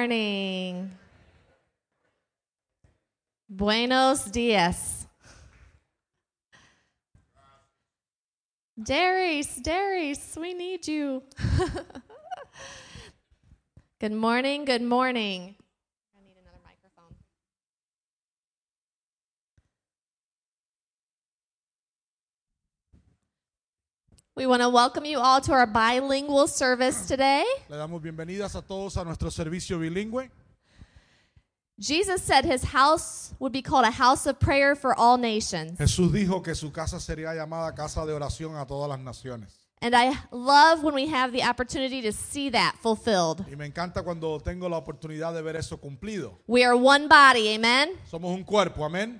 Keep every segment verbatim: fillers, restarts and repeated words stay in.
morning. Buenos dias. Darius, Darius, we need you. Good morning, good morning. I need another microphone. We want to welcome you all to our bilingual service today. Le damos bienvenidas a todos a nuestro servicio bilingüe. Jesus said his house would be called a house of prayer for all nations. Jesús dijo que su casa sería llamada casa de oración a todas las naciones. And I love when we have the opportunity to see that fulfilled. Y me encanta cuando tengo la oportunidad de ver eso cumplido. We are one body, amen? Somos un cuerpo, amén.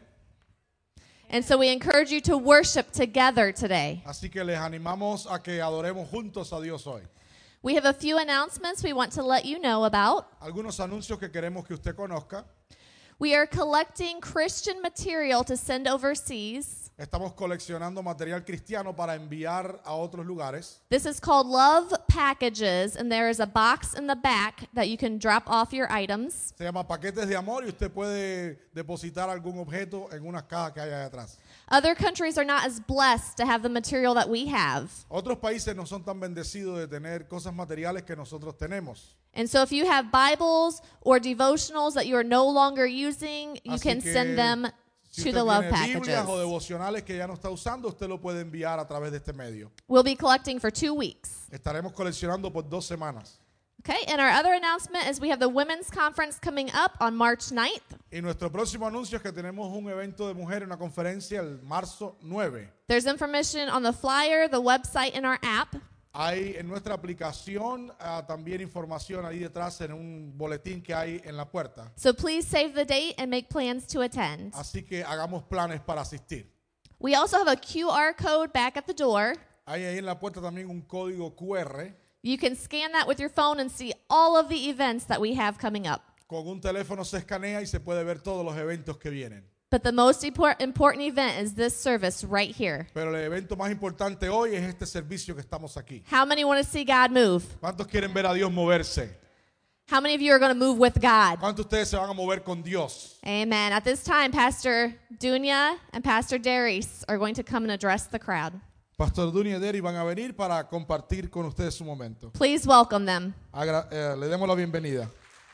And so we encourage you to worship together today. Así que les animamos a que adoremos juntos a Dios hoy. We have a few announcements we want to let you know about. Algunos anuncios que queremos que usted conozca. We are collecting Christian material to send overseas. Estamos coleccionando material cristiano para enviar a otros lugares. This is called Love Packages, and there is a box in the back that you can drop off your items. Se llama paquetes de amor y usted puede depositar algún objeto en unas cajas que hay allá atrás. Other countries are not as blessed to have the material that we have. Otros países no son tan bendecidos de tener cosas materiales que nosotros tenemos. And so if you have Bibles or devotionals that you are no longer using, you Así can que send them si to usted the Love tiene Biblias o Packages. devocionales que ya no está usando, usted lo puede enviar a través de este medio. We'll be collecting for two weeks. Estaremos coleccionando por dos semanas. Okay, and our other announcement is we have the Women's Conference coming up on March ninth. Y nuestro próximo anuncio es que tenemos un evento de mujeres, una conferencia el marzo nueve. There's information on the flyer, the website, and our app. Hay en nuestra aplicación uh, también información ahí detrás en un boletín que hay en la puerta. So please save the date and make plans to attend. Así que hagamos planes para asistir. We also have a Q R code back at the door. Hay ahí en la puerta también un código Q R. You can scan that with your phone and see all of the events that we have coming up. Con un teléfono se escanea y se puede ver todos los eventos que vienen. But the most impor- important event is this service right here. Pero el evento más importante hoy es este servicio que estamos aquí. How many want to see God move? ¿Cuántos quieren ver a Dios moverse? How many of you are going to move with God? ¿Cuántos de ustedes se van a mover con Dios? Amen. At this time, Pastor Dunya and Pastor Darius are going to come and address the crowd. Pastor Duny y Deri van a venir para compartir con ustedes su momento. Please welcome them. Agra- eh, le demos la bienvenida.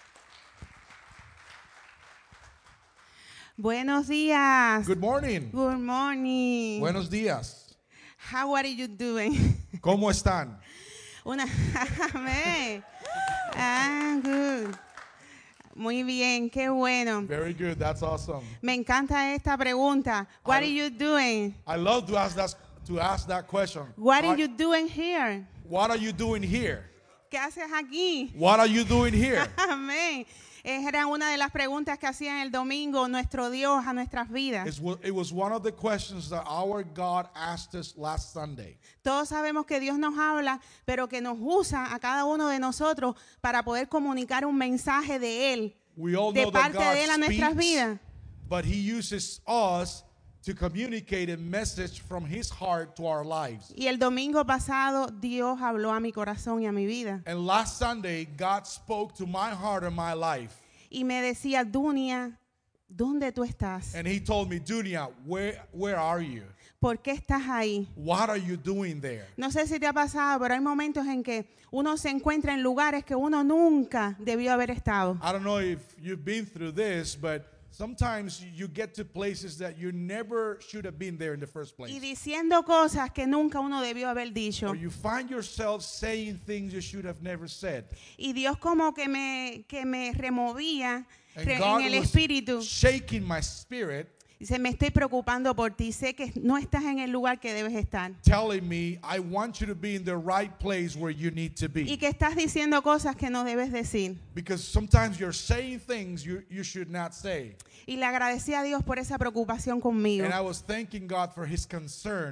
Buenos días. Good morning. Good morning. Buenos días. How are you doing? ¿Cómo están? Una Amén. Ah, good. Muy bien, qué bueno. Very good. That's awesome. Me encanta esta pregunta. What I- are you doing? I love to ask that, to ask that question. What are What- you doing here? What are you doing here? ¿Qué haces aquí? What are you doing here? Amén. Era una de las preguntas que hacían el domingo nuestro Dios a nuestras vidas. It's wa- It was one of the questions that our God asked us last Sunday. Todos sabemos que Dios nos habla, pero que nos usa a cada uno de nosotros para poder comunicar un mensaje de Él, We all de know that parte de Él a God nuestras speaks, vidas. but He uses us to communicate a message from His heart to our lives. Y el domingo pasado Dios habló a mi corazón y a mi vida. And last Sunday, God spoke to my heart and my life. Y me decía, Dunia, ¿dónde tú estás? And He told me, Dunya, where, where are you? ¿Por qué estás ahí? What are you doing there? No sé si te ha pasado, pero hay momentos en que uno se encuentra en lugares que uno nunca debió haber estado. I don't know if you've been through this, but sometimes you get to places that you never should have been there in the first place. Y diciendo cosas que nunca uno debió haber dicho. Or you find yourself saying things you should have never said. Y Dios como que me, que me removía And re- God en el was espíritu. shaking my spirit, Dice, me estoy preocupando por ti. Sé que no estás en el lugar que debes estar. telling me, I want you to be in the right place where you need to Y be. que estás diciendo cosas que no debes decir. Because sometimes you're saying things you, you should not say. Y le agradecí a Dios por esa preocupación conmigo. And I was thanking God for His concern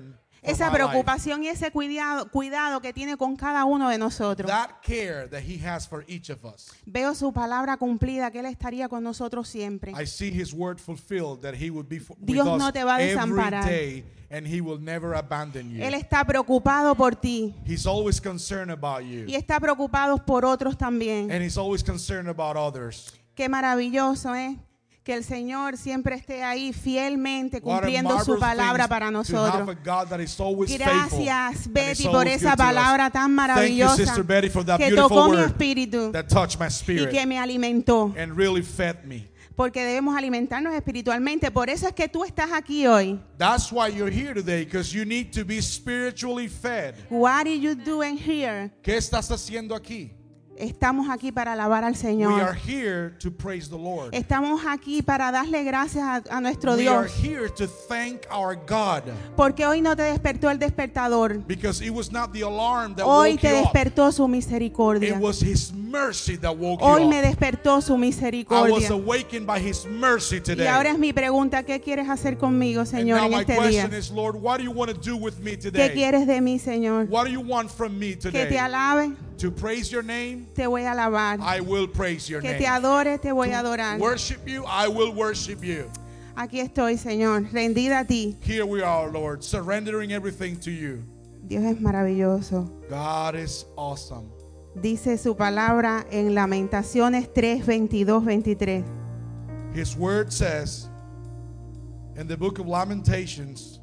esa my life. preocupación y ese cuidado, cuidado que tiene con cada uno de nosotros. That care that he has for each of us. Veo su palabra cumplida, que Él estaría con nosotros siempre. I see his word fulfilled, that he would be for, with Dios us no te va a every desamparar. day, and he will never abandon you. Él está preocupado por ti He's always concerned about you, y está preocupado por otros también. and he's always concerned about others. Qué maravilloso es que el Señor siempre esté ahí fielmente What a cumpliendo su marvelous palabra thing para to have a nosotros. God that is always Gracias, faithful, and Betty, is por always esa good to us. palabra tan Thank you, maravillosa Sister Betty, for that que beautiful tocó mi word espíritu that touched my y spirit que me alimentó. and really fed me. Porque debemos alimentarnos espiritualmente. Por eso es que tú estás aquí hoy. That's why you're here today, because you need to be spiritually fed. What are you doing here? ¿Qué estás haciendo aquí? Estamos aquí para alabar al We are Señor. here to praise the Lord. Estamos aquí para darle gracias a, a nuestro We are Dios. here to thank our God, Porque hoy no te despertó el despertador. because it was not the alarm that Hoy woke te you up. despertó su It misericordia. was his mercy that woke Hoy you me up. despertó su I was misericordia. awakened by his mercy Y today. ahora es mi pregunta, ¿qué quieres hacer conmigo, And Señor, now en my este question día? is, Lord, what do you want to do with me ¿Qué today? quieres de mí, Señor? What do you want from me Que te today? alabe, To praise your name? te voy a alabar. I will praise your Que te name. adore, te voy a adorar. Worship you? I will worship you. Aquí estoy, Señor, rendida a ti. Here we are, Lord, surrendering everything to you. Dios es maravilloso. God is awesome. Dice su palabra en Lamentaciones tres, veintidós, veintitrés. His word says in the book of Lamentations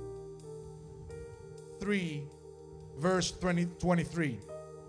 three, verse twenty, twenty-three.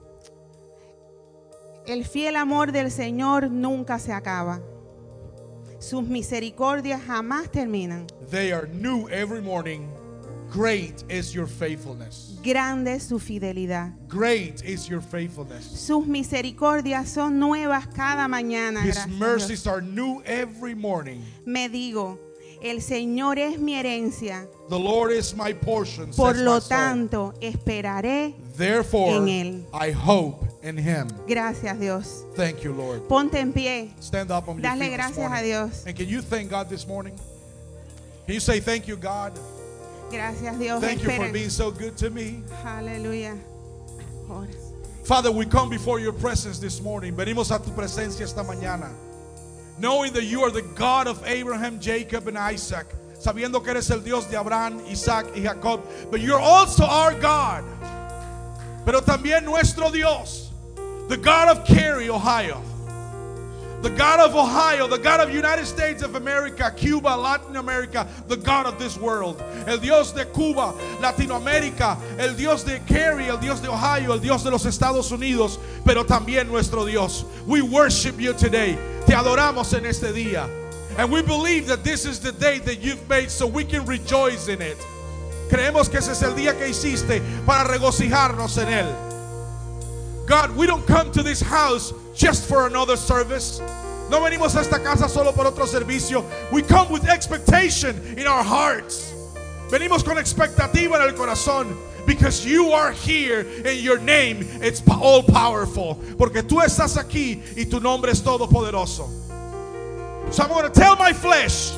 El fiel amor del Señor nunca se acaba. Sus misericordias jamás terminan. They are new every morning. Great is your faithfulness. Grande es su fidelidad. Great is your faithfulness. Sus misericordias son nuevas cada mañana. His Gracias, Dios. mercies are new every morning. Me digo, el Señor es mi herencia. The Lord is my portion, Por says my lo soul. tanto, esperaré Therefore, en Él. I hope in Him. Gracias, Dios. Thank you, Lord. Ponte en pie. Stand up on your Dale feet this gracias a morning. Dios. And can you thank God this morning? Can you say thank you, God? Gracias, Dios. Thank you for Esperen. being so good to me. Aleluya. Ahora. Father, we come before your presence this morning. Venimos a tu presencia esta mañana. Knowing that you are the God of Abraham, Jacob, and Isaac. Sabiendo que eres el Dios de Abraham, Isaac y Jacob. But you're also our God. Pero también nuestro Dios. The God of Cary, Ohio. The God of Ohio, the God of United States of America, Cuba, Latin America, the God of this world. El Dios de Cuba, Latinoamérica, el Dios de Cary, el Dios de Ohio, el Dios de los Estados Unidos, pero también nuestro Dios. We worship you today. Te adoramos en este día. And we believe that this is the day that you've made so we can rejoice in it. Creemos que ese es el día que hiciste para regocijarnos en él. God, we don't come to this house just for another service. No venimos a esta casa solo por otro servicio. We come with expectation in our hearts. Venimos con expectativa en el corazón. Because you are here and your name it's all powerful. Porque tú estás aquí y tu nombre es todopoderoso. So I'm going to tell my flesh,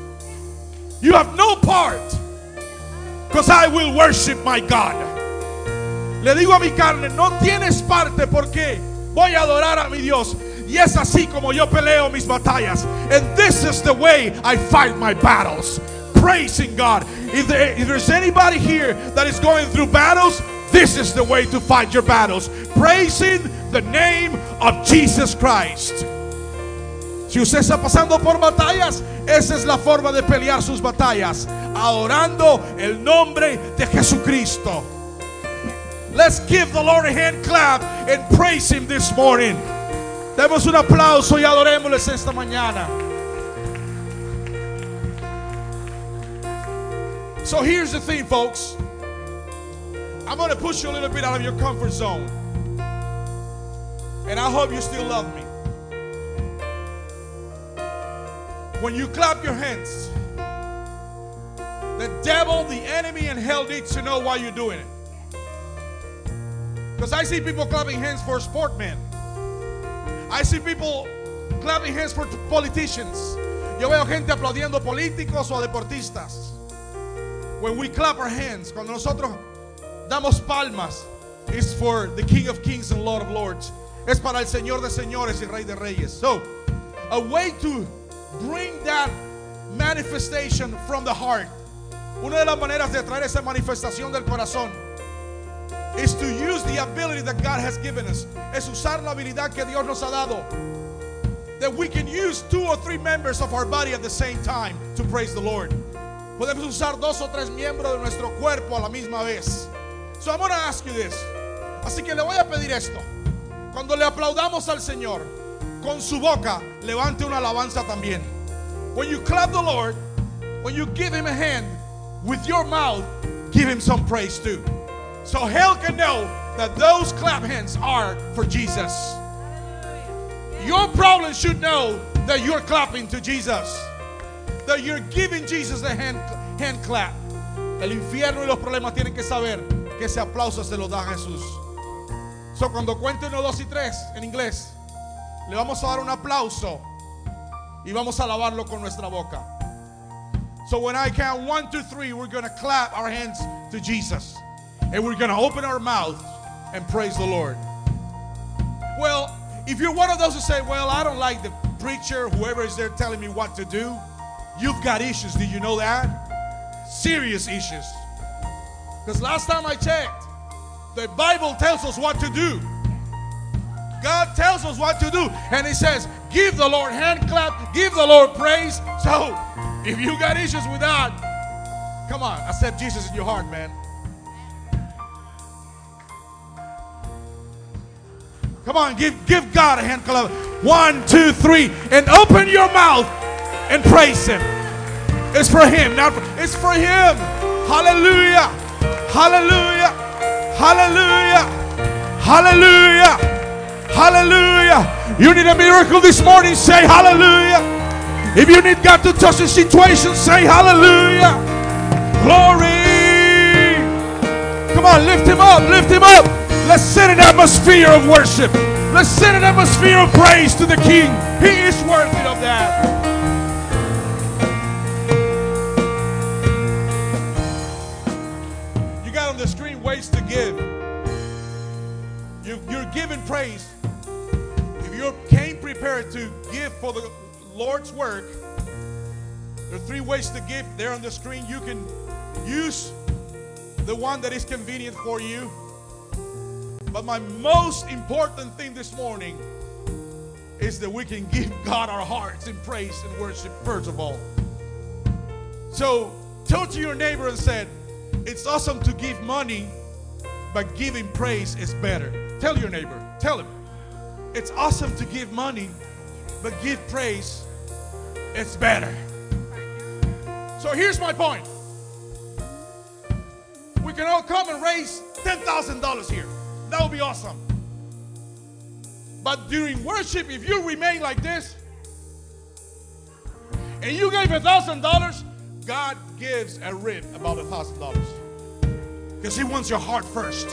you have no part. Because I will worship my God. Le digo a mi carne, no tienes parte porque voy a adorar a mi Dios. Y es así como yo peleo mis batallas. And this is the way I fight my battles. Praising God. If, there, if there's anybody here that is going through battles, this is the way to fight your battles. Praising the name of Jesus Christ. Si usted está pasando por batallas, esa es la forma de pelear sus batallas. Adorando el nombre de Jesucristo. Let's give the Lord a hand clap and praise Him this morning. Demos un aplauso y adorémosles esta mañana. So here's the thing, folks. I'm going to push you a little bit out of your comfort zone. And I hope you still love me. When you clap your hands, the devil, the enemy, and hell needs to know why you're doing it. Because I see people clapping hands for sportmen. I see people clapping hands for politicians. Yo veo gente aplaudiendo políticos o deportistas. when we clap our hands, cuando nosotros damos palmas, it's for the King of Kings and Lord of Lords. Es para el Señor de señores y Rey de reyes. So, a way to bring that manifestation from the heart. Una de las maneras de traer esa manifestación del corazón is to use the ability that God has given us. Es usar la habilidad que Dios nos ha dado. That we can use two or three members of our body at the same time to praise the Lord. Podemos usar dos o tres miembros de nuestro cuerpo a la misma vez. So I'm going to ask you this. Así que le voy a pedir esto. Cuando le aplaudamos al Señor, con su boca, levante una alabanza también. When you clap the Lord, when you give Him a hand, with your mouth, give Him some praise too. So hell can know that those clap hands are for Jesus. Your problem should know that you're clapping to Jesus, that you're giving Jesus a hand, hand clap. El infierno y los problemas tienen que saber que ese aplauso se lo da a Jesús. So cuando cuente uno, dos y tres en inglés, le vamos a dar un aplauso y vamos a alabarlo con nuestra boca. So when I count one, two, three, we're going to clap our hands to Jesus. And we're going to open our mouth and praise the Lord. Well, if you're one of those who say, well, I don't like the preacher, whoever is there telling me what to do, you've got issues. Did you know that? Serious issues. Because last time I checked, the Bible tells us what to do. God tells us what to do. And He says, give the Lord hand clap, give the Lord praise. So, if you got issues with that, come on, accept Jesus in your heart, man. Come on, give, give God a hand clap. One, two, three. And open your mouth and praise Him. It's for Him, not for, it's for Him. Hallelujah. Hallelujah. Hallelujah. Hallelujah. Hallelujah. You need a miracle this morning, say hallelujah. If you need God to touch the situation, say hallelujah. Glory. Come on, lift Him up, lift Him up. Let's set an atmosphere of worship. Let's set an atmosphere of praise to the King. He is worthy of that. You got on the screen ways to give. You, you're giving praise. If you came prepared to give for the Lord's work, there are three ways to give. There on the screen, you can use the one that is convenient for you. But my most important thing this morning is that we can give God our hearts in praise and worship first of all. So turn to your neighbor and said, it's awesome to give money, but giving praise is better. Tell your neighbor, tell him, it's awesome to give money, but give praise, it's better. So here's my point. We can all come and raise ten thousand dollars here. That would be awesome. But during worship, if you remain like this, and you gave a thousand dollars, God gives a rib about a thousand dollars. Because He wants your heart first.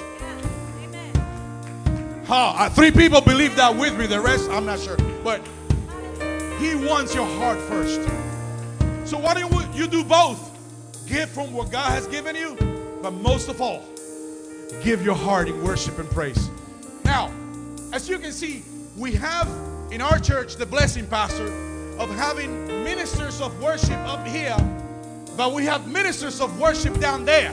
Huh, uh, three people believe that with me. The rest, I'm not sure. But He wants your heart first. So why don't you do both? Give from what God has given you, but most of all, give your heart in worship and praise. Now, as you can see, we have in our church the blessing, Pastor, of having ministers of worship up here, but we have ministers of worship down there.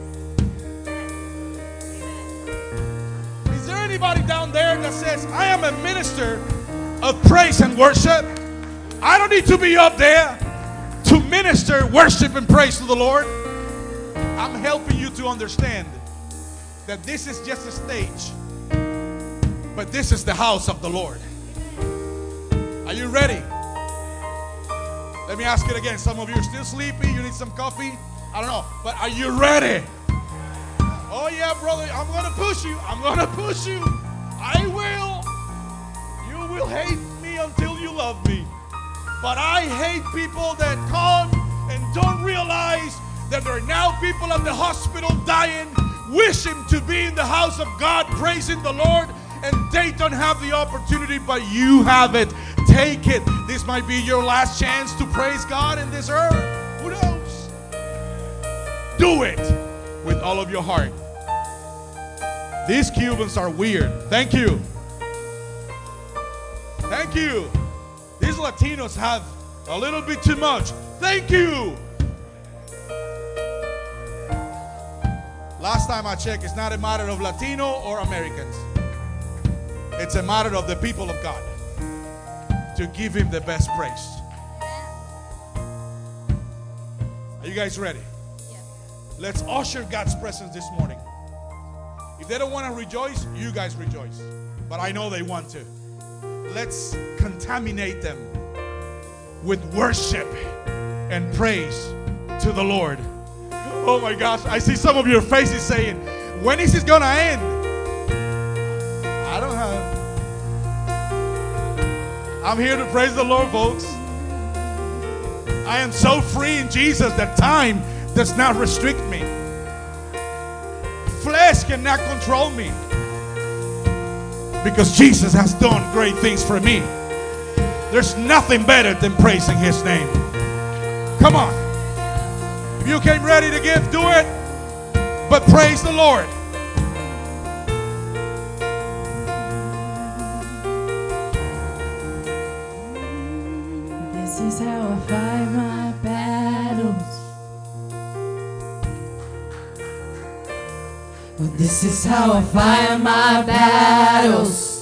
Is there anybody down there that says, I am a minister of praise and worship? I don't need to be up there to minister worship and praise to the Lord. I'm helping you to understand that this is just a stage, but this is the house of the Lord. Are you ready? Let me ask it again. Some of you are still sleepy. You need some coffee. I don't know. But are you ready? Oh, yeah, brother. I'm going to push you. I'm going to push you. I will. You will hate me until you love me. But I hate people that come and don't realize that there are now people at the hospital dying, wishing to be in the house of God, praising the Lord, and they don't have the opportunity, but you have it. Take it. This might be your last chance to praise God in this earth. Who knows? Do do it with all of your heart. These Cubans are weird. Thank you. Thank you. These Latinos have a little bit too much. Thank you. Last time I checked, it's not a matter of Latino or Americans. It's a matter of the people of God to give Him the best praise. Are you guys ready? Yes. Let's usher God's presence this morning. If they don't want to rejoice, you guys rejoice. But I know they want to. Let's contaminate them with worship and praise to the Lord. Oh my gosh, I see some of your faces saying, when is this going to end? I don't have. I'm here to praise the Lord, folks. I am so free in Jesus that time does not restrict me. Flesh cannot control me. Because Jesus has done great things for me. There's nothing better than praising His name. Come on. If you came ready to give, do it. But praise the Lord. This is how I fight my battles. This is how I fight my battles.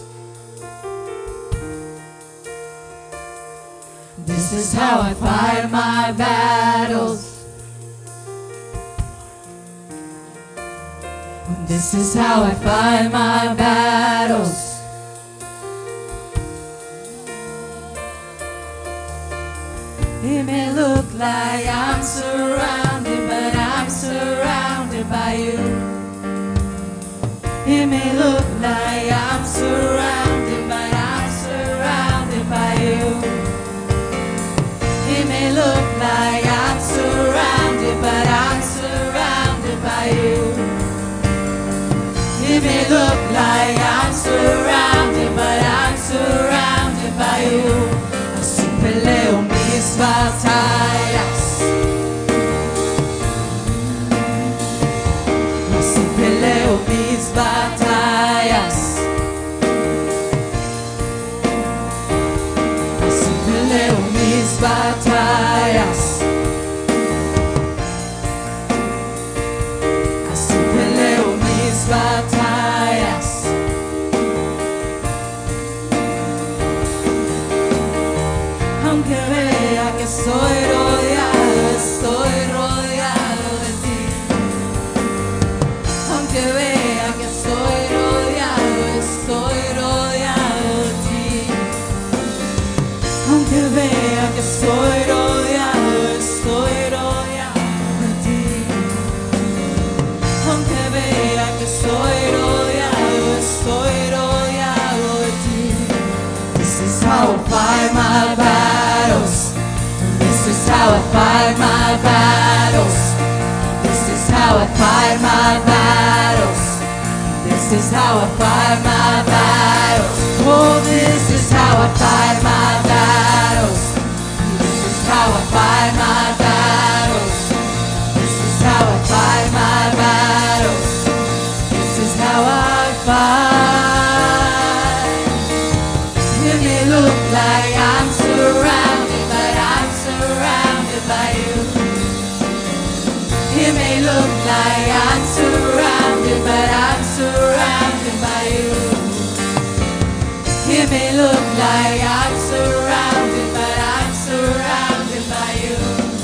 This is how I fight my battles. This is how I fight my battles. It may look like I'm surrounded, but I'm surrounded by you. It may look like I'm surrounded, but I'm surrounded by you. It may look like I'm surrounded, but I'm surrounded by you. It may look like I'm surrounded, but I'm surrounded by you. Así peleo mis batallas. Así peleo mis batallas. Así peleo mis batallas. Así peleo mis batallas. Aunque vea que estoy rodeado, estoy rodeado de ti. Aunque vea que estoy rodeado, estoy rodeado de ti. Aunque vea que estoy rodeado, estoy rodeado de ti. Aunque vea que estoy rodeado, estoy rodeado de ti. This is how I fight my battles. This is how I fight my battles. This is how I fight my battles. This is how I fight my battles. Oh, this is how I fight my battles. This is how I fight my battles. This is how I fight my battles. This is how I fight. It may look like I'm surrounded, but I'm surrounded by you. It may look like I'm surrounded, but I'm surrounded by you. It may look like I'm surrounded, but I'm surrounded by you.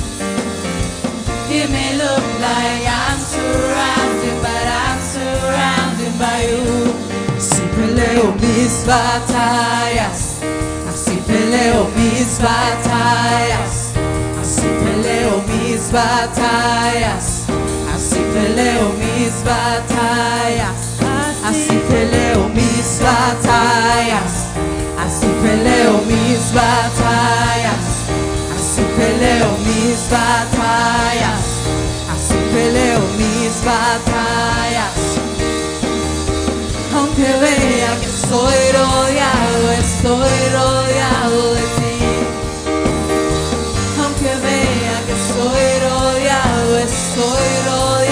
It may look like I'm surrounded, but I'm surrounded by you. Así peleo mis batallas. Así peleo mis batallas. Así peleo mis batallas. Así peleo mis batallas. Así peleo mis batallas. Así peleo mis batallas. Así peleo mis batallas. Así peleo mis batallas. Aunque vea que estoy rodeado, estoy rodeado de ti. Aunque vea que estoy rodeado, estoy rodeado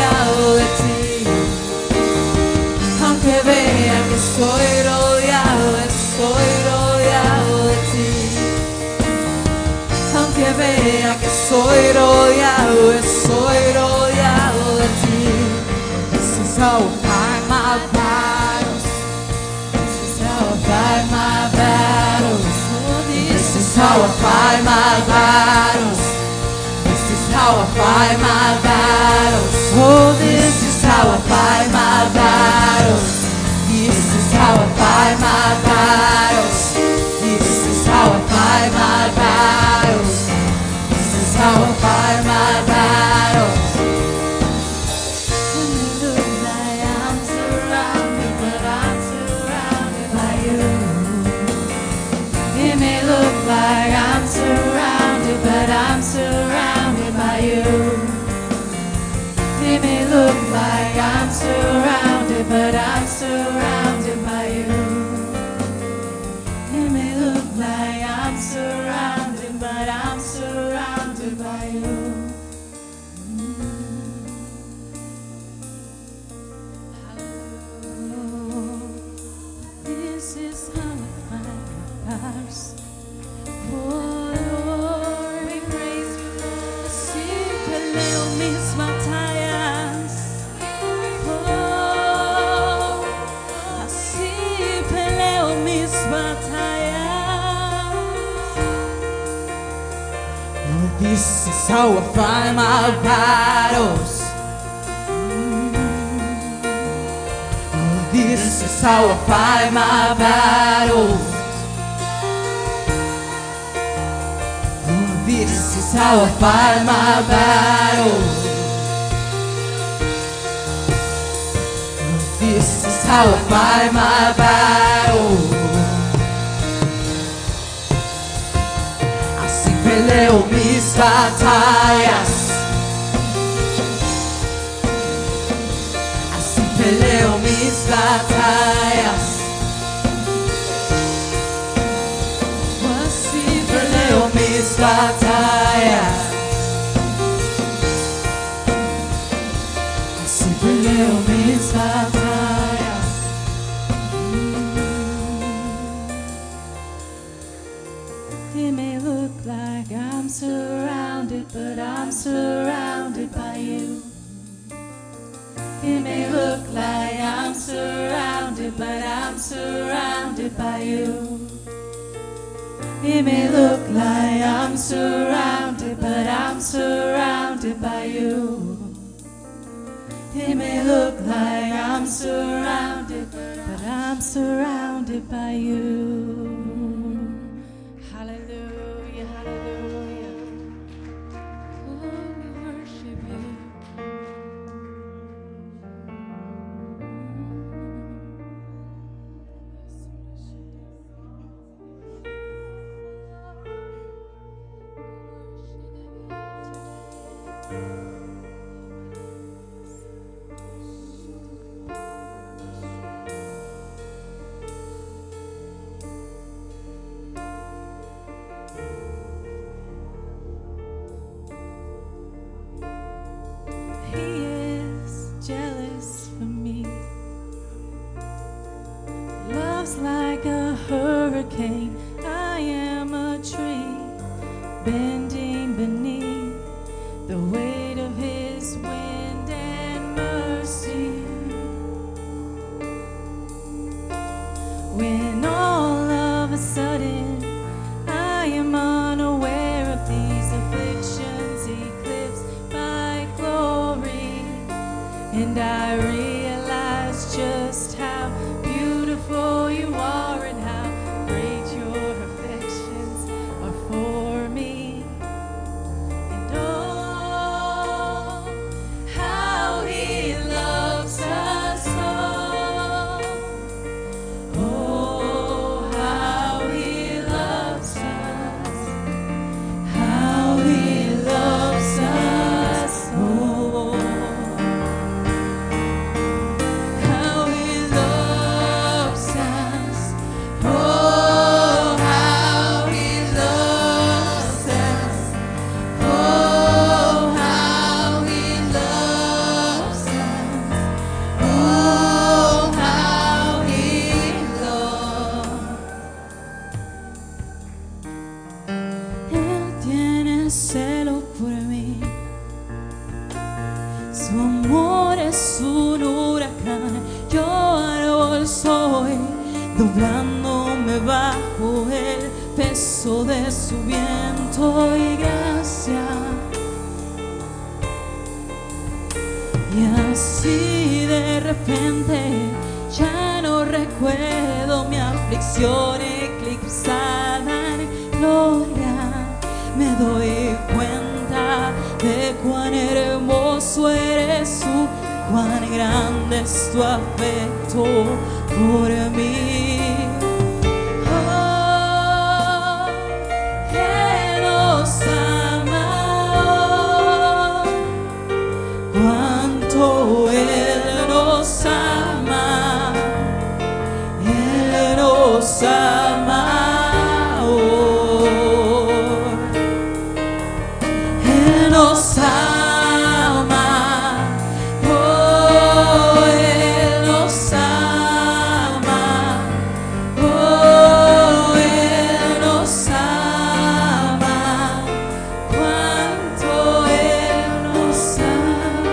soy rodeado, estoy rodeado de ti. This is how I fight my battles. This is how I fight my battles. This is how I fight my battles. This is how I fight my battles. Oh, this is how I fight my battles. This is how I fight my battles. This is how I fight my battles. This is how I fight my battles. When it looks like I'm surrounded, but I'm surrounded by you. It may look like I'm surrounded, but I'm surrounded by you. It may look like I'm surrounded, but I'm surrounded by you. It may look like I'm surrounded, but I'm surrounded by you. Oh, this is how I find my house. Oh, Lord, grace, siempre leo mis batallas. Oh, así peleo mis batallas. Oh, this is how I fight my battles. Oh, this is how I fight my battles. Oh, this is how I fight my battles. This is how I fight my battle. Así peleo mis batallas. Así peleo mis batallas. Así peleo mis batallas. Así peleo mis batallas. It may look like I'm surrounded, but I'm surrounded by you. It may look like I'm surrounded, but I'm surrounded by you. It may look like I'm surrounded, but I'm surrounded by you. It may look like I'm surrounded, but I'm surrounded by you. Hallelujah, hallelujah. Oh, we worship you. He is jealous for me. Love's like a hurricane. I am a tree bending beneath the weight of his wind and mercy. When all of a sudden I am unaware of these afflictions eclipsed by glory, and I realize just how beautiful you are and how great your affections are for me. And oh, how he loves us all. Oh, how he loves us. How he loves us. Oh, how he loves us. Su amor es un huracán, yo árbol soy, doblándome bajo el peso de su viento y gracia. Y así de repente ya no recuerdo mi aflicción eclipsada en gloria. Me doy cuenta de cuán hermoso eres tú, cuán grande es tu afecto por mí. Oh, Él nos ama, cuánto Él nos ama, Él nos ama. Nos ama, oh, Él nos ama, oh, Él nos ama, cuánto Él nos ama.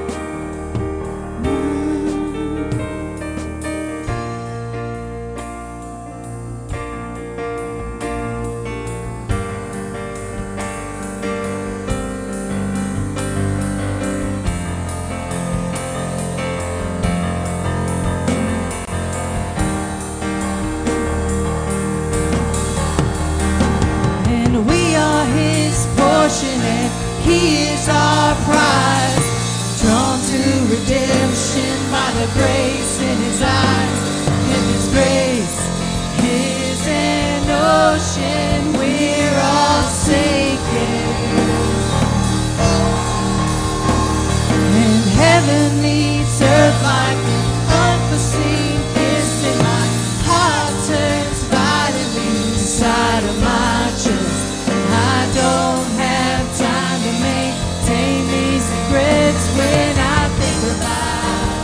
And we are His portion, and He is our prize, drawn to redemption by the grace in His eyes. In His grace is an ocean, we're all sinking, and heaven meets earth like an unforeseen kiss, and my heart turns violently inside of my chest. I don't have time to maintain these regrets when I think about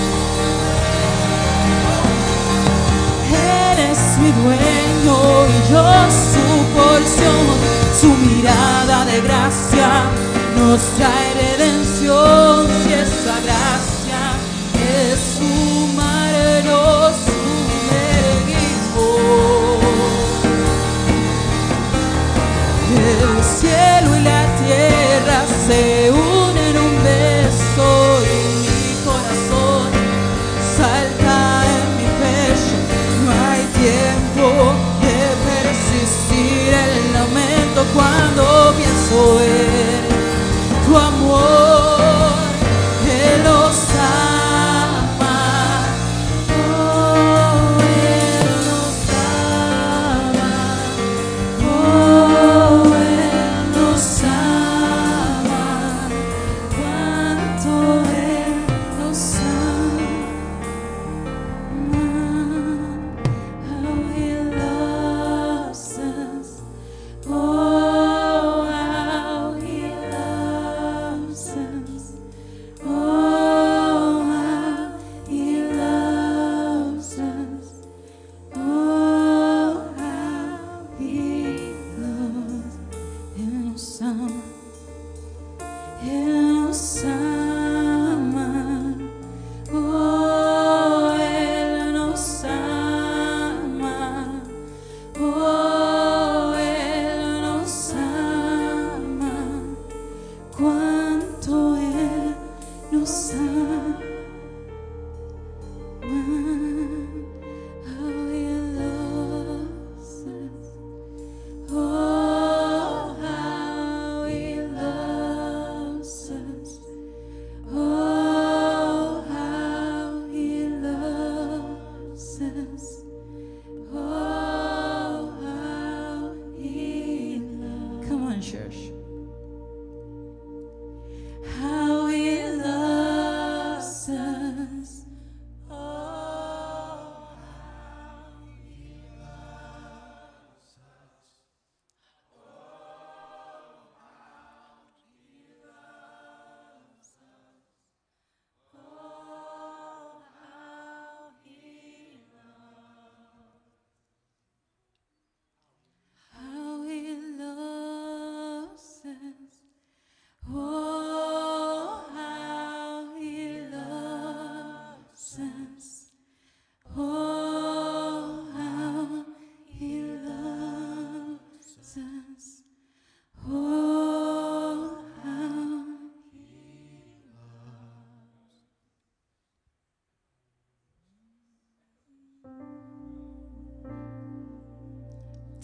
Él es mi dueño y yo su porción, su mirada de gracia nos trae redención, si esa gracia es su mar, nos sumergimos. El cielo y la tierra se unen en un beso y mi corazón salta en mi pecho. No hay tiempo de persistir el lamento cuando pienso en tu amor. Él nos ama, oh, Él nos ama, oh, Él nos ama, cuánto Él nos ama. How He loves us, oh, how He loves us, oh, how He loves us, oh, how He loves. Él nos ama, Él nos ama, oh, Él nos ama, oh, Él nos ama, cuánto Él nos ama. How He loves us, oh, how He loves us,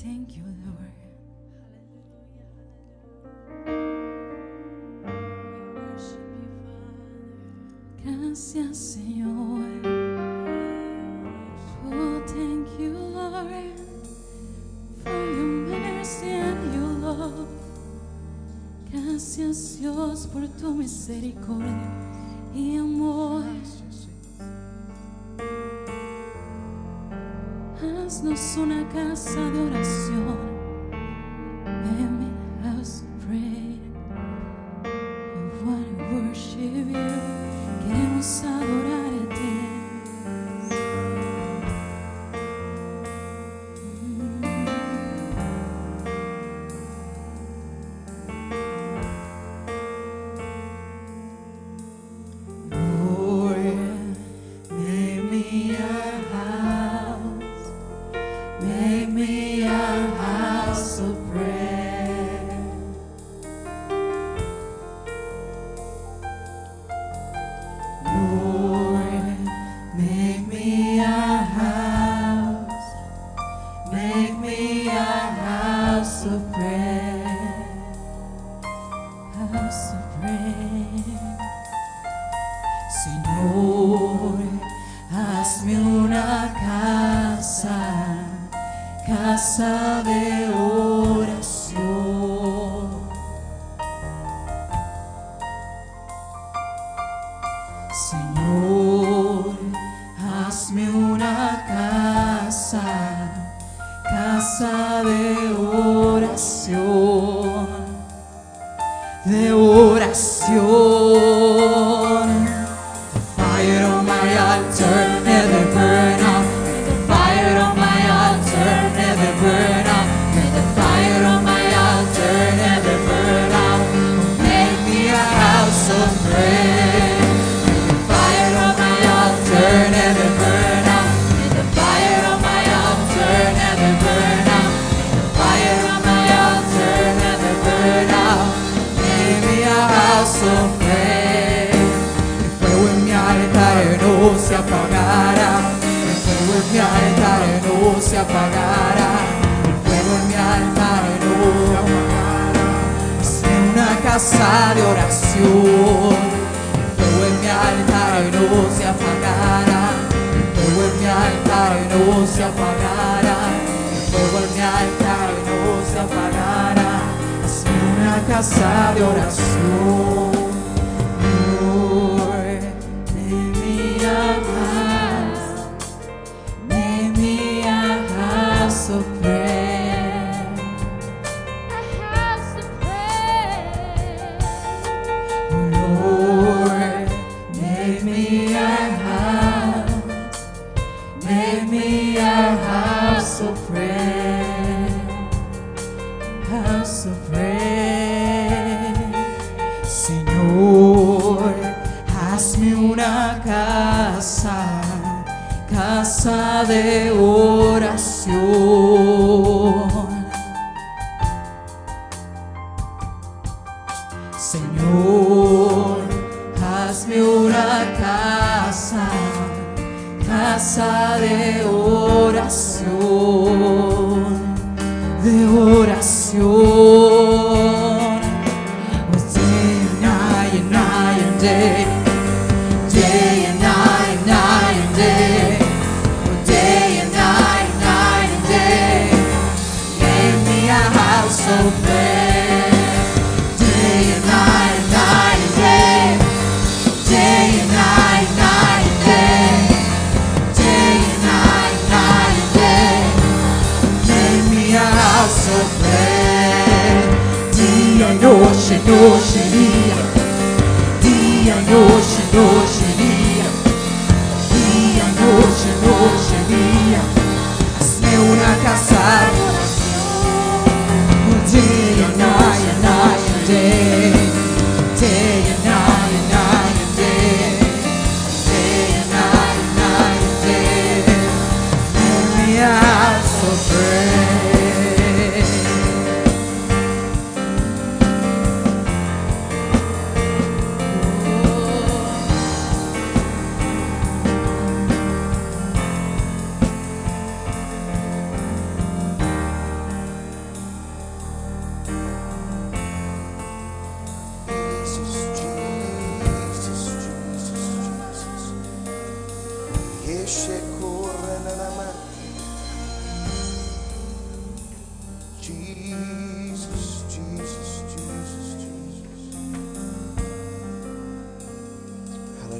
thank you, Lord. Gracias, Señor. Oh, thank you, Lord, for your mercy and your love. Gracias, Dios, por tu misericordia y amor. Haznos una casa de oración. Make me a house of prayer. We want to worship you. Queremos adorarte. Lord, make me a house. Make me a house of prayer. Lord, make me a house. Make me a house of prayer. House of prayer. Señor, hazme una casa, casa de oración. Señor, hazme una casa, casa de oración, de oración. Fire on my altar, never burn out. May the fire on my altar never burn out. May the fire on my altar never burn out. Make me a house of prayer. May the fire on my altar never burn out. May the fire on my altar never burn out. May the fire on my altar never burn out. Make me a house of prayer. El fuego en mi altar no se apagará. El fuego en mi altar no se apagará. El fuego en mi altar no se apagará. Hazme una casa de oración. El fuego en mi altar no se apagará. El fuego en mi altar no se apagará. El fuego en mi altar no se apagará. Hazme una casa de oración. Lord, make me a house. Make me a house of prayer. A house of prayer. Lord, make me a house. Make me a house of prayer. House of prayer. Señor, hazme una casa, casa de oración. Señor, hazme una casa, casa de oración, de oración. With day and night and night and day, day and night, night and day, with day and night, night and day. Make me a house of prayer. Day and night, night and day, day and night, night and day, day and night, night and day. Make me a house of prayer. Día, noche, noche, día. Día, noche, noche, día. Día, noche, noche, día. Hazme una casa de oración. Day and night and night and day. Day and night and night and day. Day and night and night and day. Make me a house of prayer.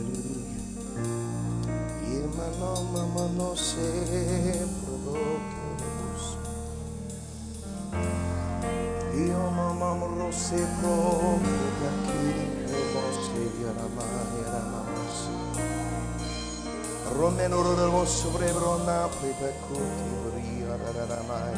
Hallelujah. Yemano mamano se provocados. Io mamma rose provocati provoste yaramai yaramos. Romeno rodo sobre brona prepecuti bria raramai.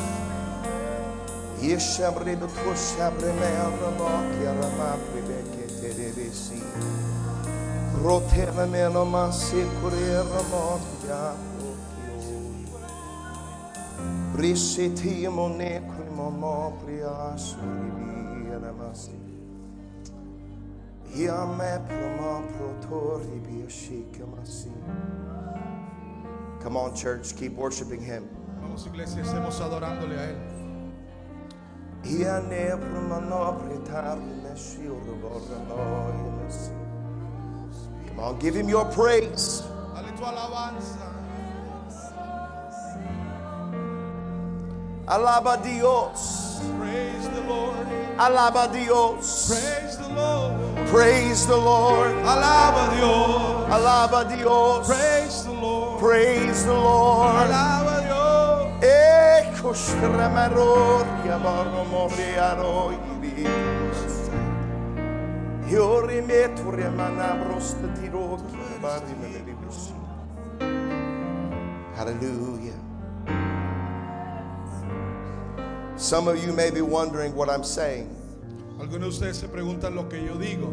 Yeshabre do toshabre me arabaki yarama prebeke teresi. Rotela me no masi kurera montia. Risiti mone krimomo prias ribi anamasi. Yame promo protori biashikamasi. Come on, church, keep worshiping Him. Vamos, iglesia, estemos adorándole a Él. Yane promo pretari meshiurborano yemesi. Come on, give Him your praise. Dale tu alabanza. Alaba Dios. Praise the Lord. Alaba Dios. Praise the Lord. Praise the Lord. Alaba Dios. Alaba Dios. Praise the Lord. Praise the Lord. Alaba Dios. Ecco scremaror chiamarlo moriaro ibi. Io rimetto remanabros de tiro chiamari nelle rivisi. Hallelujah. Some of you may be wondering what I'm saying. Algunos de ustedes se preguntan lo que yo digo.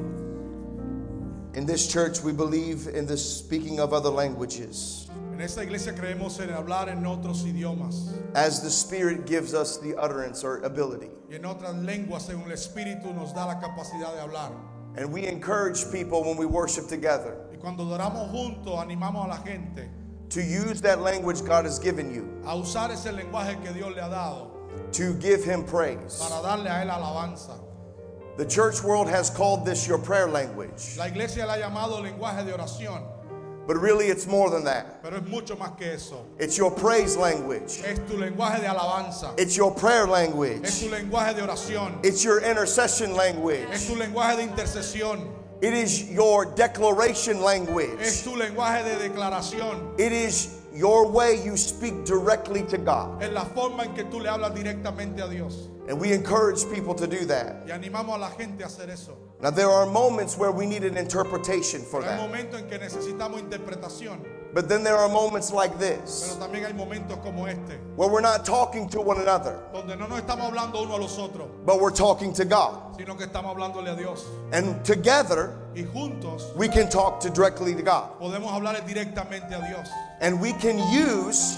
In this church, we believe in the speaking of other languages En esta iglesia creemos en hablar en otros idiomas as the Spirit gives us the utterance or ability. y en otras lenguas según el Espíritu nos da la capacidad de hablar. And we encourage people when we worship together Y cuando adoramos juntos, animamos a la gente to use that language God has given you a usar ese lenguaje que Dios le ha dado to give Him praise. para darle a Él alabanza. The church world has called this your prayer language, La iglesia le ha llamado lenguaje de oración, but really it's more than that. pero es mucho más que eso. It's your praise language. Es tu lenguaje de alabanza, It's your prayer es language. tu lenguaje de oración, It's your intercession es language. tu lenguaje de intercesión, It is your declaration es language. tu lenguaje de declaración, It is your way you speak directly to God. es la forma en que tú le hablas directamente a Dios. And we encourage people to do that. Y animamos a la gente a hacer eso. Now, there are moments where we need an interpretation for Pero hay that. momentos en que necesitamos interpretación, But then there are moments like pero this también hay momentos como este, where we're not talking to one another, donde no nos estamos hablando uno a los otros, but we're talking to God. sino que estamos hablándole a Dios. And together, Y juntos we can talk to directly to God. podemos hablarle directamente a Dios. And we can use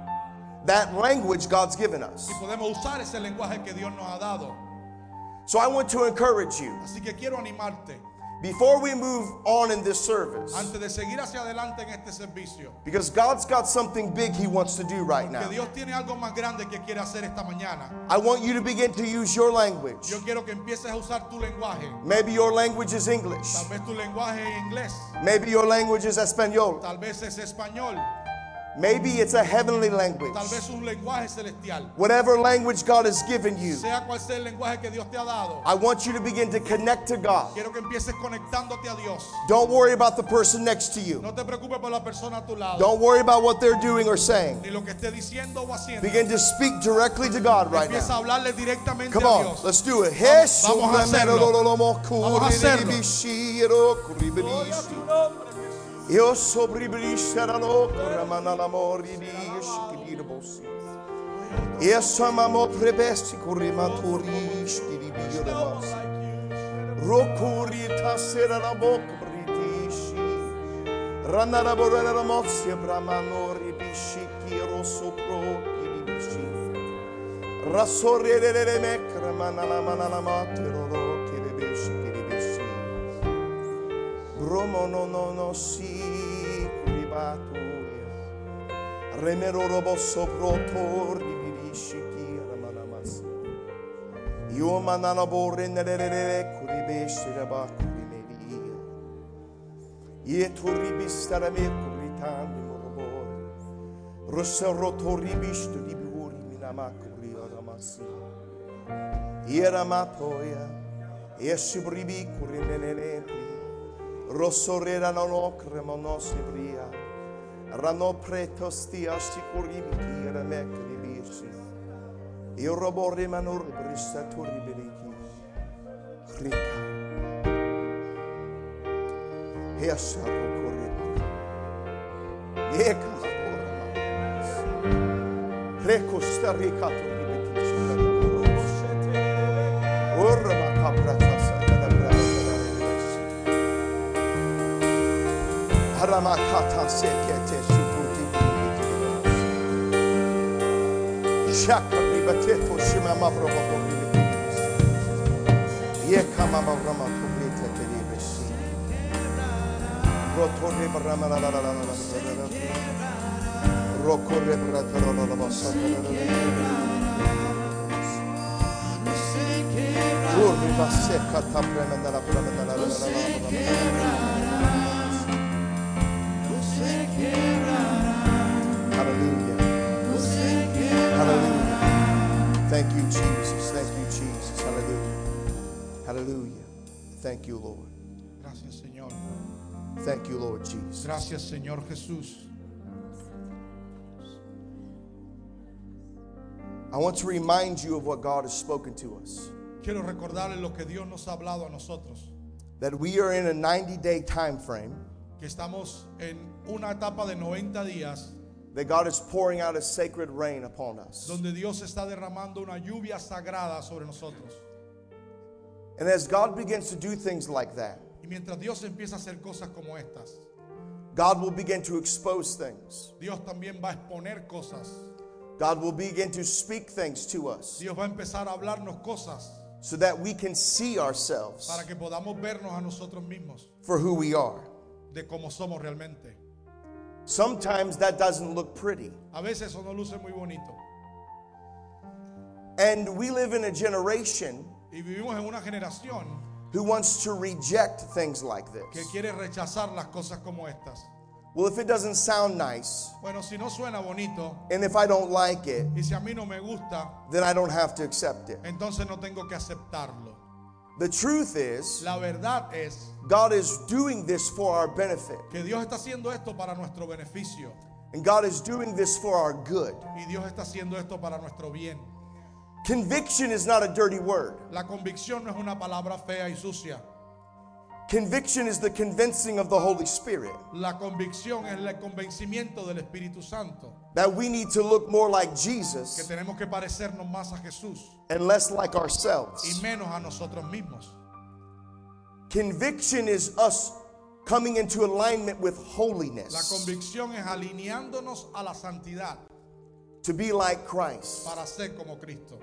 that language God's given us. Y podemos usar ese lenguaje que Dios nos ha dado. So I want to encourage you, Así que quiero animarte, before we move on in this service, antes de seguir hacia adelante en este servicio, because God's got something big He wants to do right que now. Dios tiene algo más grande que quiere hacer esta mañana. I want you to begin to use your language. Yo quiero que empieces a usar tu lenguaje. Maybe your language is English. Tal vez tu lenguaje es inglés, Maybe your language is Espanol. tal vez es español, Maybe it's a heavenly language. tal vez un lenguaje celestial. Whatever language God has given you, Sea cual sea el lenguaje que Dios te ha dado, I want you to begin to connect to God. quiero que empieces conectándote a Dios. Don't worry about the person next to you. No te preocupes por la persona a tu lado, Don't worry about what they're doing or saying. ni lo que esté diciendo o haciendo. Begin to speak directly to God right Empieza a now. hablarle directamente Come a on, Dios. let's do it. Vamos- vamos a hacerlo. Vamos a hacerlo. Io sobribriscerano ramana l'amori di schidibos. Io samamo prebesti corrimatori schidibos. Rocuri tasera la bocca britishi. Ranna la borella la mozia bramanori bishiki rosso pro kidibishi. Rassorere le mecra manala manala matero kidibishi kidibishi. Bromo no no no si curibatoria. Remero robo sopro ribidishi ki ramanamasi. Io manana borre nere curibeshi raba curimeria. Ie turibistara me curitandi morobori. Rossa rotoribisto di buri minamacuri oramasi. Iera matoia. Esi bribi curinenenetri. Rosorera no cremonos ibria. Rano pretos tias tikuribiki remek libisi. Io robore manur brissa turibiki. Rika. Hesha rokoribiki. Eka makorama. Reko starika turibiki. Urma kapratasa. Haramakata sekete shukuti. Shakari bateto shima mabroma pomili. Yekama mabroma pomili telebisi. Rotore brama la la la la la. Rokore brata la la la basa. Urri baseka tabrema la la brama la la la la. Hallelujah. Hallelujah. Thank you, Jesus. Thank you, Jesus. Hallelujah. Hallelujah. Thank you, Lord. Gracias, Señor. Thank you, Lord Jesus. Gracias, Señor Jesús. I want to remind you of what God has spoken to us. Quiero recordarles lo que Dios nos ha hablado a nosotros. That we are in a ninety-day time frame. Que estamos en una etapa de noventa días. That God is pouring out a sacred rain upon us. Donde Dios está derramando una lluvia sagrada sobre nosotros. And as God begins to do things like that, y mientras Dios empieza a hacer cosas como estas, God will begin to expose things. Dios también va a exponer cosas. God will begin to speak things to us. Dios va a empezar a hablarnos cosas. So that we can see ourselves. Para que podamos vernos a nosotros mismos. For who we are. De cómo somos realmente. Sometimes that doesn't look pretty. A veces eso no luce muy bonito. And we live in a generation y vivimos en una generación who wants to reject things like this. Que quiere rechazar las cosas como estas. Well, if it doesn't sound nice, bueno, si no suena bonito, and if I don't like it, y si a mí no me gusta, then I don't have to accept it. Entonces no tengo que aceptarlo. The truth is, la verdad es, God is doing this for our benefit. Que Dios está haciendo esto para nuestro beneficio. And God is doing this for our good. Y Dios está haciendo esto para nuestro bien. Conviction is not a dirty word. La convicción no es una palabra fea y sucia. Conviction is the convincing of the Holy Spirit. La convicción es el convencimiento del Espíritu Santo. That we need to look more like Jesus. Que tenemos que parecernos más a Jesús. And less like ourselves. Y menos a nosotros mismos. Conviction is us coming into alignment with holiness. La convicción es alineándonos a la santidad. To be like Christ. Para ser como Cristo.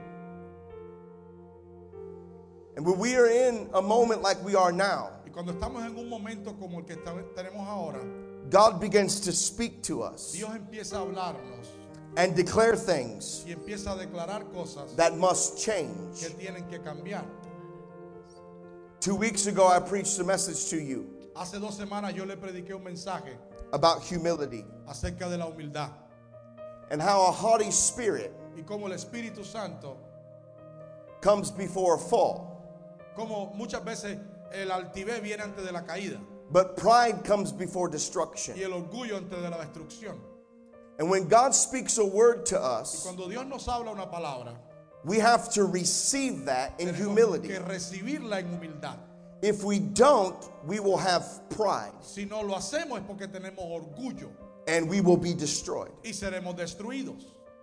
And when we are in a moment like we are now, y cuando estamos en un momento como el que tenemos ahora, God begins to speak to us. Dios empieza a hablarnos. And declare things y empieza a declarar cosas that must change. Que tienen que cambiar. Two weeks ago, I preached a message to you. Hace dos semanas yo le prediqué un mensaje about humility. Acerca de la humildad. And how a haughty spirit y como el Espíritu Santo comes before a fall. Como muchas veces el altivez viene antes de la caída. But pride comes before destruction. Y el orgullo antes de la destrucción. And when God speaks a word to us, y cuando Dios nos habla una palabra, we have to receive that in humility. Que recibirla en humildad. If we don't, we will have pride. Si no lo hacemos es porque tenemos orgullo. And we will be destroyed. Y seremos destruidos.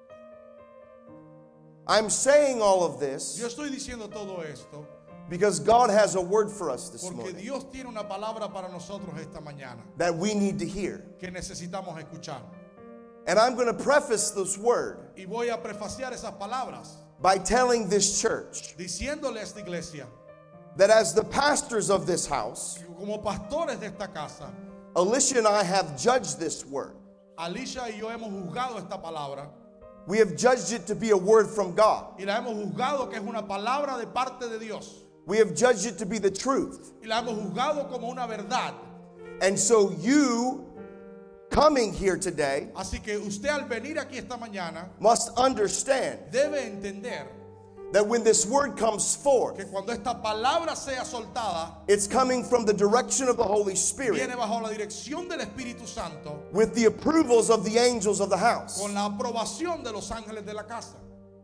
I'm saying all of this. Yo estoy diciendo todo esto. Because God has a word for us this Porque morning. Dios tiene una palabra para nosotros esta mañana. That we need to hear. Que necesitamos escuchar. And I'm going to preface this word. Y voy a prefaciar esas palabras. By telling this church. Diciéndole a esta iglesia. That as the pastors of this house. Como pastores de esta casa. Alicia and I have judged this word. Alicia y yo hemos juzgado esta palabra. We have judged it to be a word from God. Y la hemos juzgado que es una palabra de parte de Dios. We have judged it to be the truth. Y la hemos juzgado como una verdad. And so you coming here today, así que usted al venir aquí esta mañana, must understand debe entender that when this word comes que forth, cuando esta palabra sea soltada, it's coming from the direction of the Holy Spirit viene bajo la dirección del Espíritu Santo, with the approvals of the angels of the house. con la aprobación de los ángeles de la casa.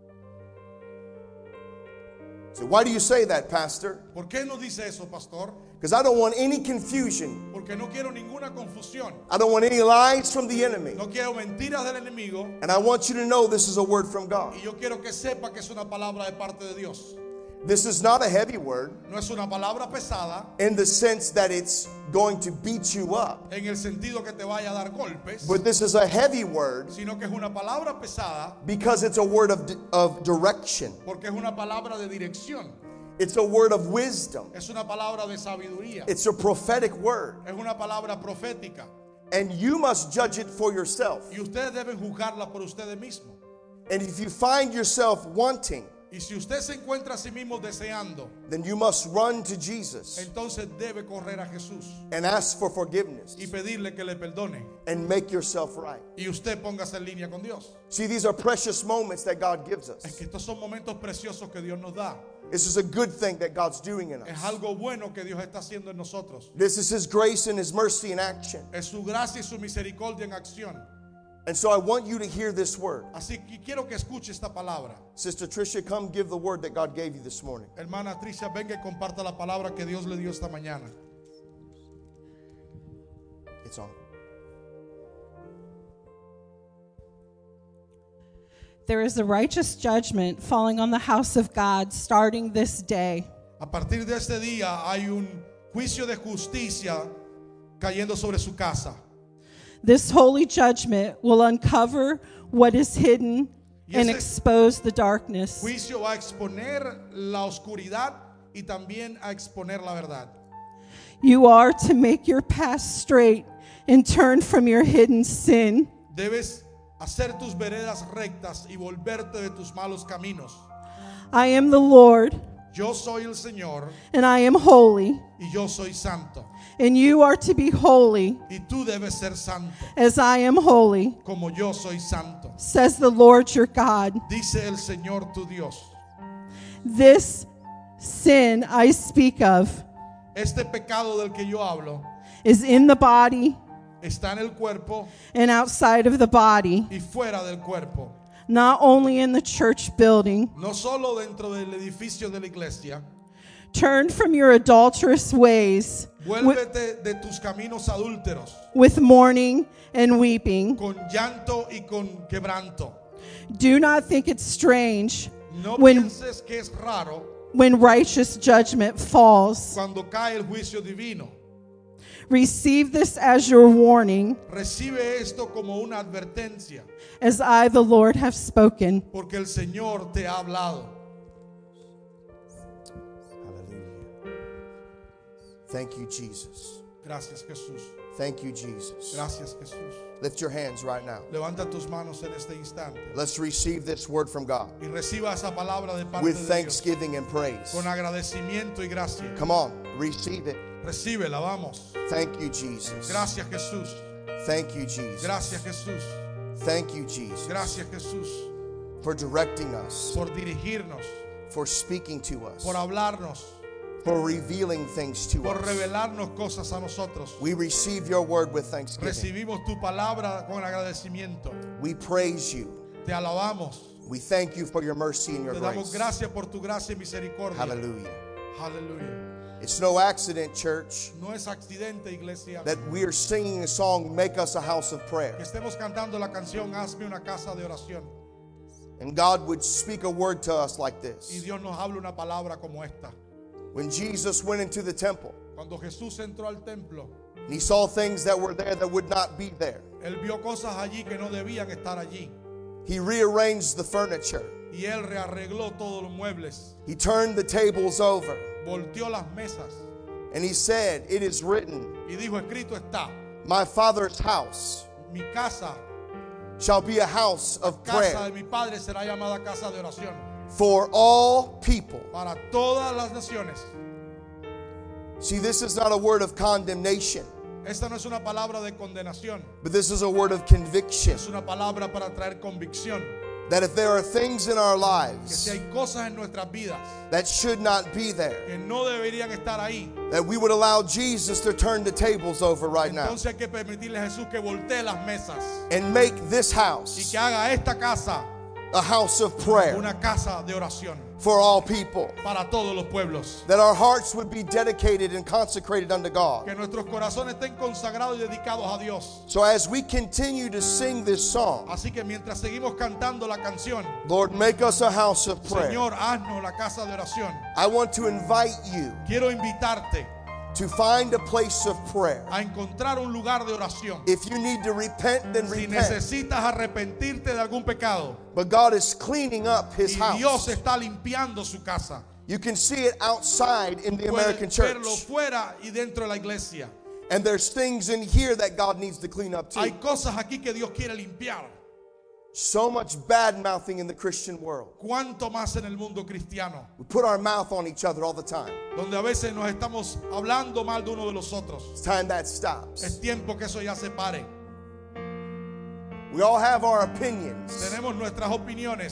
So why do you say that, Pastor? ¿Por qué nos dice eso, pastor? Because I don't want any confusion. Porque no quiero ninguna confusión. I don't want any lies from the enemy. No quiero mentiras del enemigo. And I want you to know this is a word from God. Y yo quiero que sepa que es una palabra de parte de Dios. This is not a heavy word No es una palabra pesada in the sense that it's going to beat you up. en el sentido que te vaya a dar golpes, But this is a heavy word sino que es una palabra pesada because it's a word of, of direction. porque es una palabra de dirección. It's a word of wisdom. Es una palabra de sabiduría. It's a prophetic word. Es una palabra profética. And you must judge it for yourself. Y ustedes deben juzgarla por ustedes mismos. And if you find yourself wanting, Y si usted se encuentra a sí mismo deseando, then you must run to Jesus entonces debe correr a Jesús and ask for forgiveness y pedirle que le perdone. and make yourself right. Y usted póngase en línea con Dios. See, these are precious moments that God gives Es us. que estos son momentos preciosos que Dios nos da. This is a good thing that God's doing in Es us. algo bueno que Dios está haciendo en nosotros. This is His grace and His mercy in action. Es su gracia y su misericordia en acción. And so I want you to hear this word. Así que quiero que escuche esta palabra. Sister Tricia, come give the word that God gave you this morning. Hermana Tricia, venga y comparta la palabra que Dios le dio esta mañana. It's on. There is a righteous judgment falling on the house of God starting this day. A partir de este día hay un juicio de justicia cayendo sobre su casa. This holy judgment will uncover what is hidden Y and ese- expose the darkness. Juicio va a exponer la oscuridad y también a exponer la verdad. You are to make your path straight and turn from your hidden sin. Debes hacer tus veredas rectas y volverte de tus malos caminos. I am the Lord, Yo soy el Señor and I am holy, y yo soy santo. and you are to be holy Y tú debes ser santo as I am holy, como yo soy santo. says the Lord your God. Dice el Señor tu Dios. This sin I speak of Este pecado del que yo hablo is in the body está en el cuerpo and outside of the body, y fuera del cuerpo. not only in the church building. No solo dentro del edificio de la iglesia. Turn from your adulterous ways wi- Vuélvete de tus caminos adúlteros with mourning and weeping. con llanto y con quebranto. Do not think it strange No when, pienses que es raro when righteous judgment falls. cuando cae el juicio divino. Receive this as your warning, Recibe esto como una advertencia, as I, the Lord, have spoken. porque el Señor te ha hablado. Hallelujah. Thank you, Jesus. Gracias, Jesús. Thank you, Jesus. Gracias, Jesús. Lift your hands right now. Levanta tus manos en este instante Let's receive this word from God y reciba esa palabra de parte with de Dios thanksgiving and praise. con agradecimiento y gracia. Come on, receive it. Recíbela, vamos. Thank you, Jesus. Gracias, Jesús. Thank you, Jesus. Gracias, Jesús. Thank you, Jesus, Gracias, Jesús, for directing us, por dirigirnos, for speaking to us, por hablarnos, for revealing things to por us. revelarnos cosas a nosotros. We receive your word with thanksgiving. Recibimos tu palabra con agradecimiento. We praise you. Te alabamos. We thank you for your mercy and your Te damos grace. gracias por tu gracia y misericordia. Hallelujah. Aleluya. It's no accident, church, No es accidente, iglesia, that we are singing a song, Make Us a House of Prayer. que estemos cantando la canción Hazme una casa de oración. And God would speak a word to us like Y this. Dios nos habla una palabra como esta. When Jesus went into the temple, Cuando Jesús entró al templo, and he saw things that were there that would not be there. Él vio cosas allí que no debían estar allí. He rearranged the furniture. Y Él rearregló todos los muebles. He turned the tables over. Volteó las mesas. And he said, It is written, Y dijo, escrito está, My Father's house mi casa, shall be a house of casa prayer de mi Padre será llamada casa de oración. for all people. Para todas las naciones. See, this is not a word of condemnation, Esta no es una palabra de condenación. but this is a word of conviction. Es una palabra para traer convicción. that if there are things in our que lives si hay cosas en nuestras vidas that should not be there, que no deberían estar ahí, that we would allow Jesus to turn the tables over right now entonces hay que permitirle a Jesús que voltee las mesas and make this y house que haga esta casa a house of prayer una casa de oración for all people. para todos los pueblos. That our hearts would be dedicated and consecrated unto God. Que nuestros corazones estén consagrados y dedicados a Dios. So as we continue to sing this song, Así que mientras seguimos cantando la canción, Lord, make us a house of prayer. Señor, haznos la casa de oración. I want to invite you Quiero invitarte to find a place of prayer. a encontrar un lugar de oración. If you need to repent, then Si repent. necesitas arrepentirte de algún pecado But God is cleaning up His y Dios house. está limpiando su casa, You can see it outside in the American puedes church. verlo fuera y dentro de la iglesia. And there's things in here that God needs to clean up too. Hay cosas aquí que Dios quiere limpiar. So much bad mouthing in the Christian world. Cuánto más en el mundo cristiano, We put our mouth on each other all the time. donde a veces nos estamos hablando mal de uno de los otros. It's time that stops. Es tiempo que eso ya se pare. We all have our opinions. Tenemos nuestras opiniones,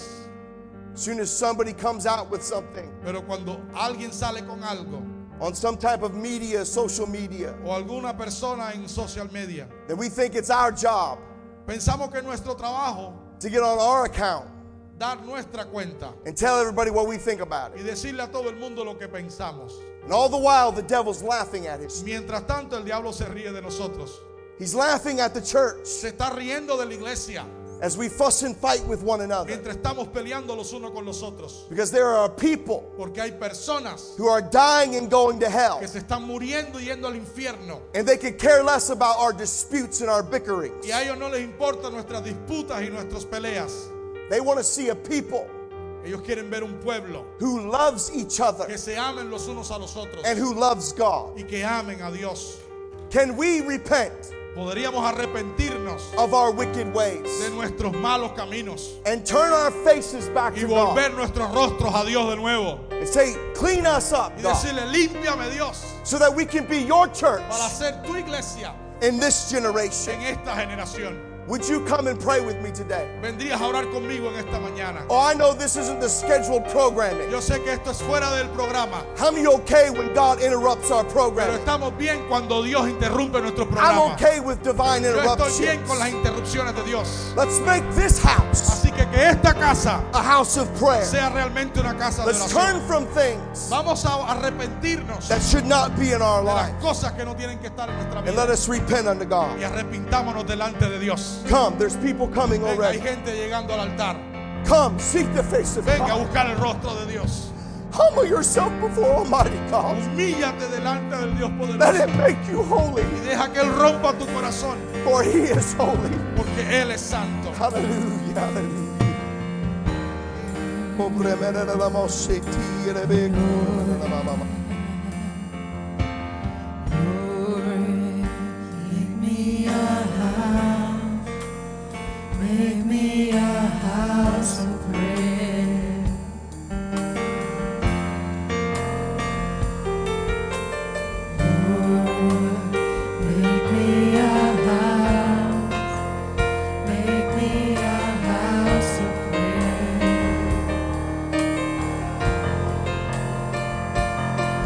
As soon as somebody comes out with something pero cuando alguien sale con algo on some type of media, social media, o alguna persona en social media, then we think it's our job pensamos que es nuestro trabajo to get on our account dar nuestra cuenta and tell everybody what we think about y it. decirle a todo el mundo lo que pensamos. And all the while, the devil's laughing at us. Mientras tanto, el diablo se ríe de nosotros. He's laughing at the church Se está riendo de la iglesia as we fuss and fight with one another. mientras estamos peleando los unos con los otros. Because there are people Porque hay personas who are dying and going to hell. que se están muriendo y yendo al infierno. And they could care less about our disputes and our bickerings. Y a ellos no les importan nuestras disputas y nuestras peleas. They want to see a people Ellos quieren ver un pueblo who loves each other que se amen los unos a los otros and who loves God. y que amen a Dios. Can we repent Podríamos arrepentirnos of our wicked de ways nuestros malos caminos and turn our faces back y to God volver nuestros rostros a Dios de nuevo and say, clean us up, y God, decirle, límpiame Dios so that we can be your church para ser tu iglesia in this generation. en esta generación. Would you come and pray with me today? Vendrías a orar conmigo en esta mañana. Oh, I know this isn't the scheduled programming. Yo sé que esto es fuera del programa, How many okay when God interrupts our pero programming? estamos bien cuando Dios interrumpe nuestro I'm programa. okay with divine Yo estoy bien con las interruptions. interrupciones de Dios. Let's make this house Así que que esta casa a house of prayer. sea realmente una casa de Let's turn oración. from things Vamos a arrepentirnos that should not be in our de las life cosas que no tienen que estar en nuestra and let vida us repent unto God. y arrepintámonos delante de Dios. Come, there's people coming Venga, hay already. gente llegando al altar. Come, seek the face of Venga a God. buscar el rostro de Dios. Humble yourself before Almighty God. Humíllate delante del Dios Let poderoso Him make you holy, y deja que Él rompa tu corazón, for He is holy. porque Él es santo. Hallelujah, hallelujah. Make me a house, make me a house of prayer. Lord, make me a house, make me a house of prayer.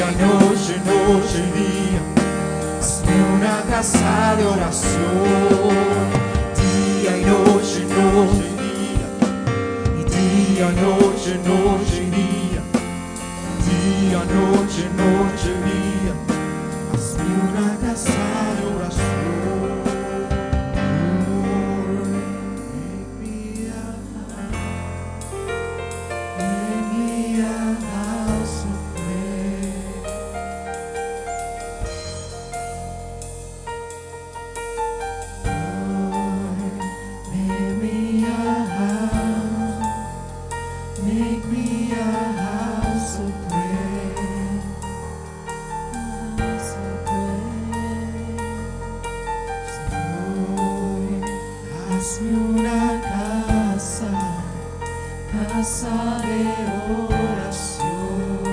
Día y noche, noche y día, hazme una casa de oración. Día y noche, noche y día, y día, noche, noche y día, día, noche, noche y día, hazme una casa de oración. Lord, make me a house, make me a house of prayer. Lord, make me a house, make me a house of prayer. House of prayer. Señor, hazme una casa, casa de oración.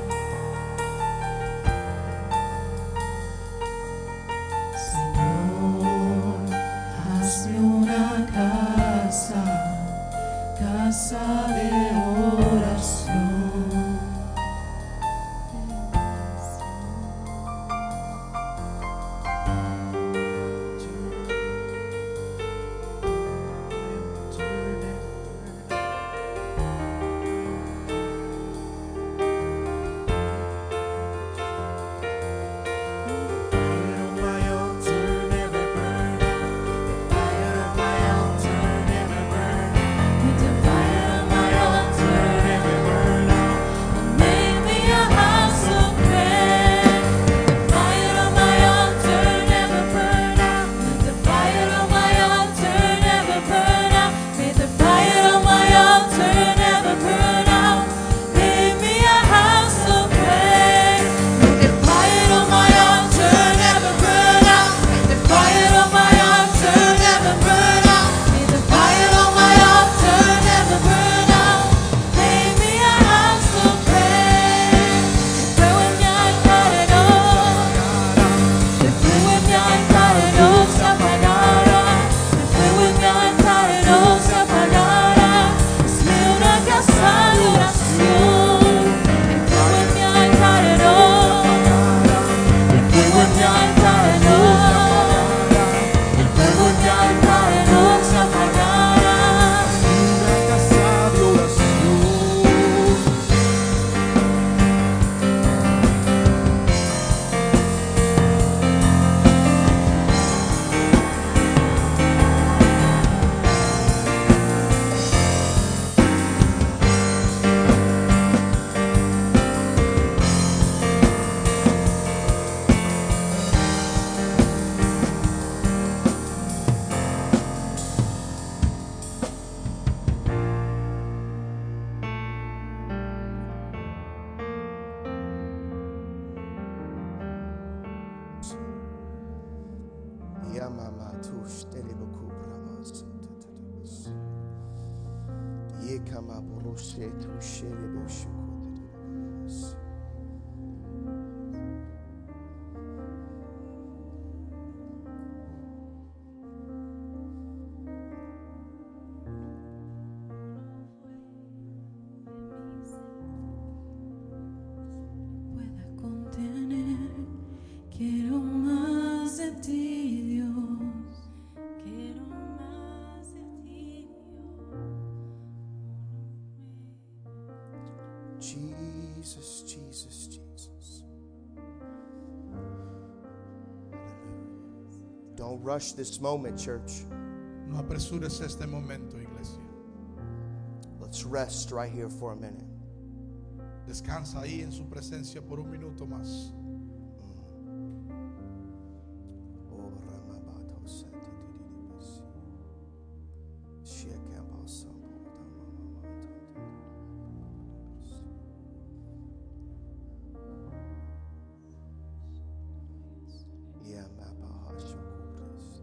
Señor, hazme una casa, casa de oración. Pueda contener, quiero más de ti, Dios, quiero más de ti, Dios. Jesus, Jesus, Jesus. Hallelujah. Don't rush this moment, church. No apresures este momento, iglesia. Let's rest right here for a minute. Descansa ahí en su presencia por un minuto más. Oh, Ramabato Satididibasi. Shekabasamo Tamamamata. Yamabahashukures.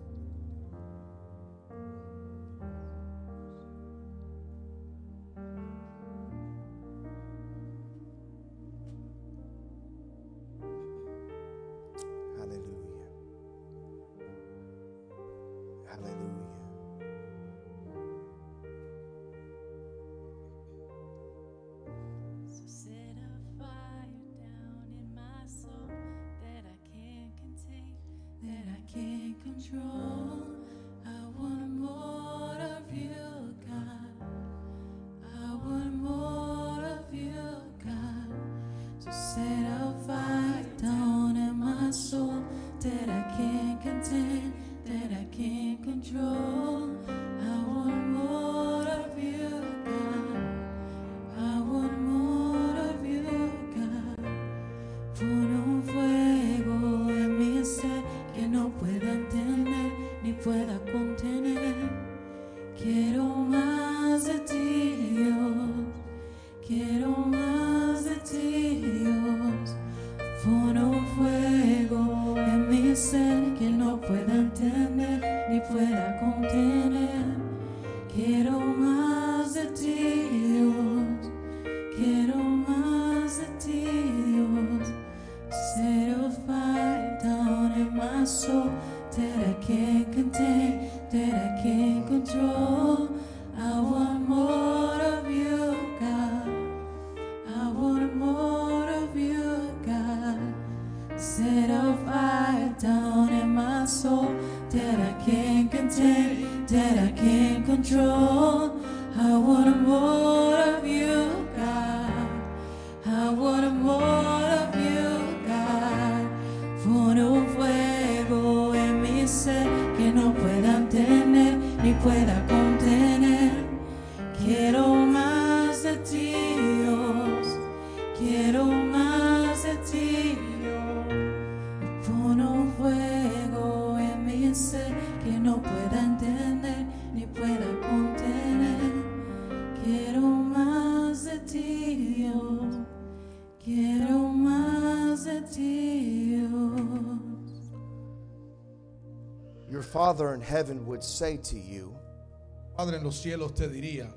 control. I want more of you, God. I want more of you, God. So set a fire down in my soul that I can't contain, that I can't control. I want more of you, God. I want more of you, God. Pon un fuego en mi ser que no pueda entender ni pueda contener. Quiero más de ti, Dios. Quiero más de ti, Dios. Pon un fuego en mi ser que no pueda entender ni pueda contener. Quiero más de ti, Dios. Quiero más de ti, Dios. Set a fire down in my soul that I can't contain, that I can't control. I want more of you, God. I want more of you, God. Set a fire down in my soul that I can't contain, that I can't control. I want more of you, God. I want more of you, God. Pon un fuego en mi ser que no pueda entender ni pueda contener. Quiero más de ti, Dios. Quiero más de ti, Dios. Pon un fuego en mi ser que no pueda entender ni pueda contener. Quiero más de ti, Dios. Quiero más de ti, Dios. Your Father in heaven would say to you, Padre en los cielos te diría,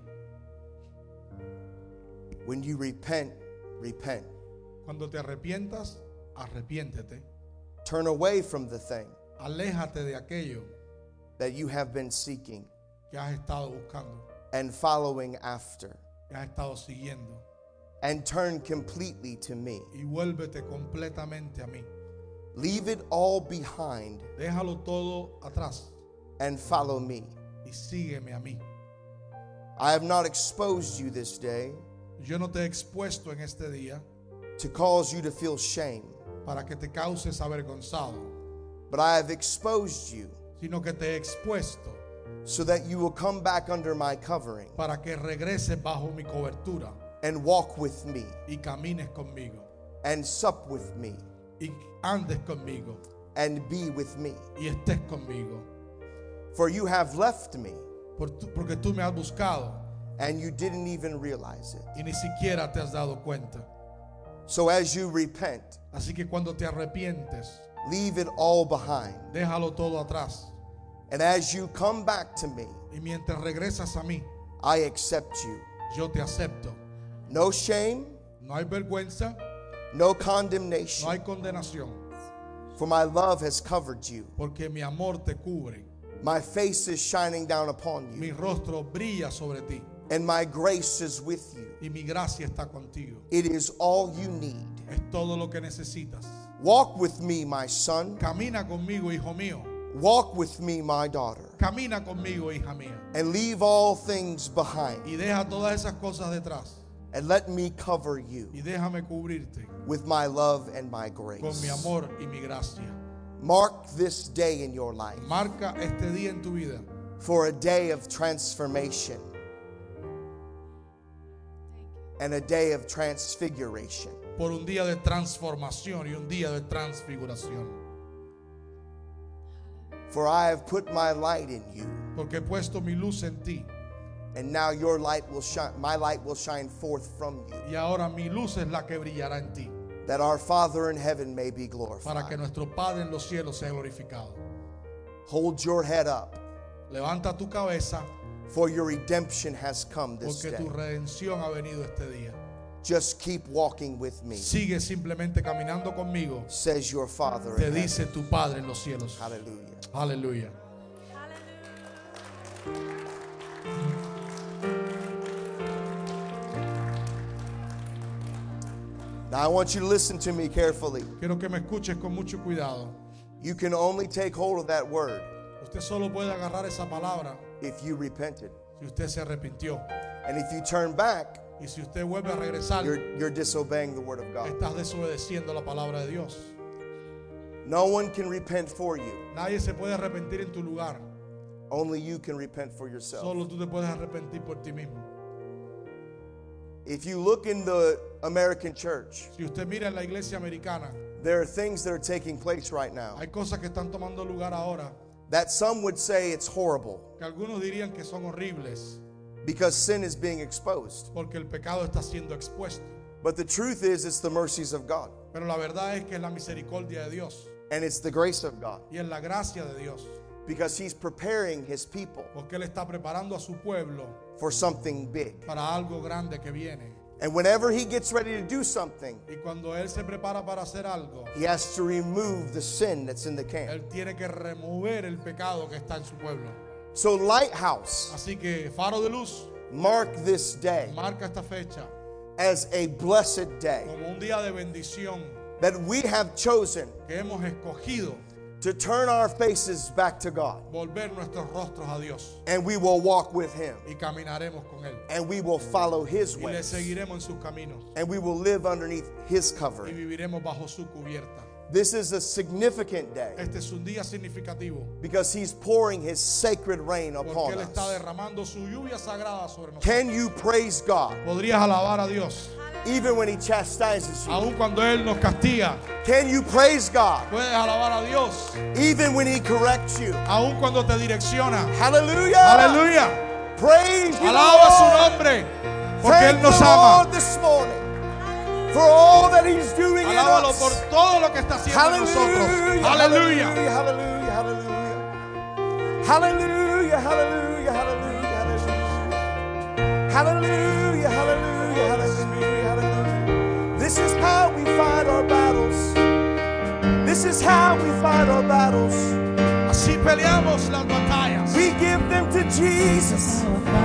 when you repent, repent. cuando te arrepientas, arrepiéntete. Turn away from the thing Aléjate de aquello that you have been seeking que has estado buscando, and following after, que has estado siguiendo, and turn completely to me. y vuélvete completamente a mí. Leave it all behind Déjalo todo atrás and follow me. y sígueme a mí. I have not exposed you this day Yo no te he expuesto en este día to cause you to feel shame, para que te causes avergonzado, but I have exposed you sino que te he expuesto so that you will come back under my covering para que regreses bajo mi cobertura and walk with me y camines conmigo and sup with me y andes conmigo and be with me. y estés conmigo. For you have left me Por tu- porque tú me has buscado and you didn't even realize it. y ni siquiera te has dado cuenta. So as you repent, Así que cuando te arrepientes, leave it all behind. déjalo todo atrás. And as you come back to me, Y mientras regresas a mí, I accept you. yo te acepto. No shame, No hay vergüenza, no no condemnation, hay condenación, for my love has covered you. porque mi amor te cubre. My face is shining down upon Mi you, rostro brilla sobre ti and my grace is with you. y mi gracia está contigo. It is all you need. Es todo lo que necesitas. Walk with me, my son. Camina conmigo, hijo mío. Walk with me, my daughter. Camina conmigo, hija mía. And leave all things behind. Y deja todas esas cosas detrás. And let me cover you Y déjame cubrirte with my love and my con grace. mi amor y mi gracia. Mark this day in your life Marca este día en tu vida for a day of transformation and a day of transfiguration. por un día de transformación y un día de transfiguración. For I have put my light in you, Porque he puesto mi luz en ti and now your light will shine, my light will shine forth from you, y ahora mi luz es la que brillará en ti, that our Father in heaven may be para que glorified. nuestro Padre en los cielos sea glorificado. Hold your head up, Levanta tu cabeza for your redemption has come this porque tu day. redención ha venido este día. Just keep walking with me, Sigue simplemente caminando conmigo, says your Father te in heaven. dice tu Padre en los cielos. Hallelujah. Aleluya. Now I want you to listen to me carefully. Quiero que me escuches con mucho cuidado. You can only take hold of that word Usted solo puede agarrar esa palabra if you repented. si usted se arrepintió. And if you turn back, Y si usted vuelve a regresar, you're, you're disobeying the word of God. estás desobedeciendo la palabra de Dios. No one can repent for you. Nadie se puede arrepentir en tu lugar. Only you can repent for yourself. Solo tú te puedes arrepentir por ti mismo. If you look in the American church, Si usted mira en la iglesia americana, there are things that are taking place right now hay cosas que están tomando lugar ahora that some would say it's horrible que algunos dirían que son horribles because sin is being exposed. porque el pecado está siendo expuesto. But the truth is, it's the mercies of God Pero la verdad es que es la misericordia de Dios and it's the grace of God y es la gracia de Dios, because He's preparing His people porque Él está preparando a su pueblo for something big. para algo grande que viene. And whenever He gets ready to do something, Y cuando Él se prepara para hacer algo, He has to remove the sin that's in the camp. Él tiene que remover el pecado que está en su pueblo. So, Lighthouse, Así que Faro de Luz mark this day marca esta fecha as a blessed day como un día de bendición that we have chosen que hemos escogido to turn our faces back to God, volver nuestros rostros a Dios and we will walk with Him, y caminaremos con Él and we will follow His y le ways, seguiremos en sus caminos and we will live underneath His y covering. viviremos bajo su cubierta. This is a significant day Este es un día significativo because He's pouring His sacred rain porque upon Él está us. derramando su lluvia sagrada sobre nosotros. Can you praise God Podrías alabar a Dios even when He chastises you? aun cuando Él nos castiga. Can you praise God Puedes alabar a Dios even when He corrects you? aun cuando te direcciona. Hallelujah! Aleluya. Praise you, Alaba su Lord. nombre porque Thank Él nos the ama. Lord this morning for all that He's doing in Alábalo us. por todo lo que está haciendo en nosotros. Hallelujah, Aleluya. hallelujah, hallelujah, hallelujah, hallelujah, hallelujah, hallelujah, hallelujah, hallelujah, hallelujah, hallelujah. This is how we fight our battles. This is how we fight our battles. Así peleamos las batallas. We give them to Jesus.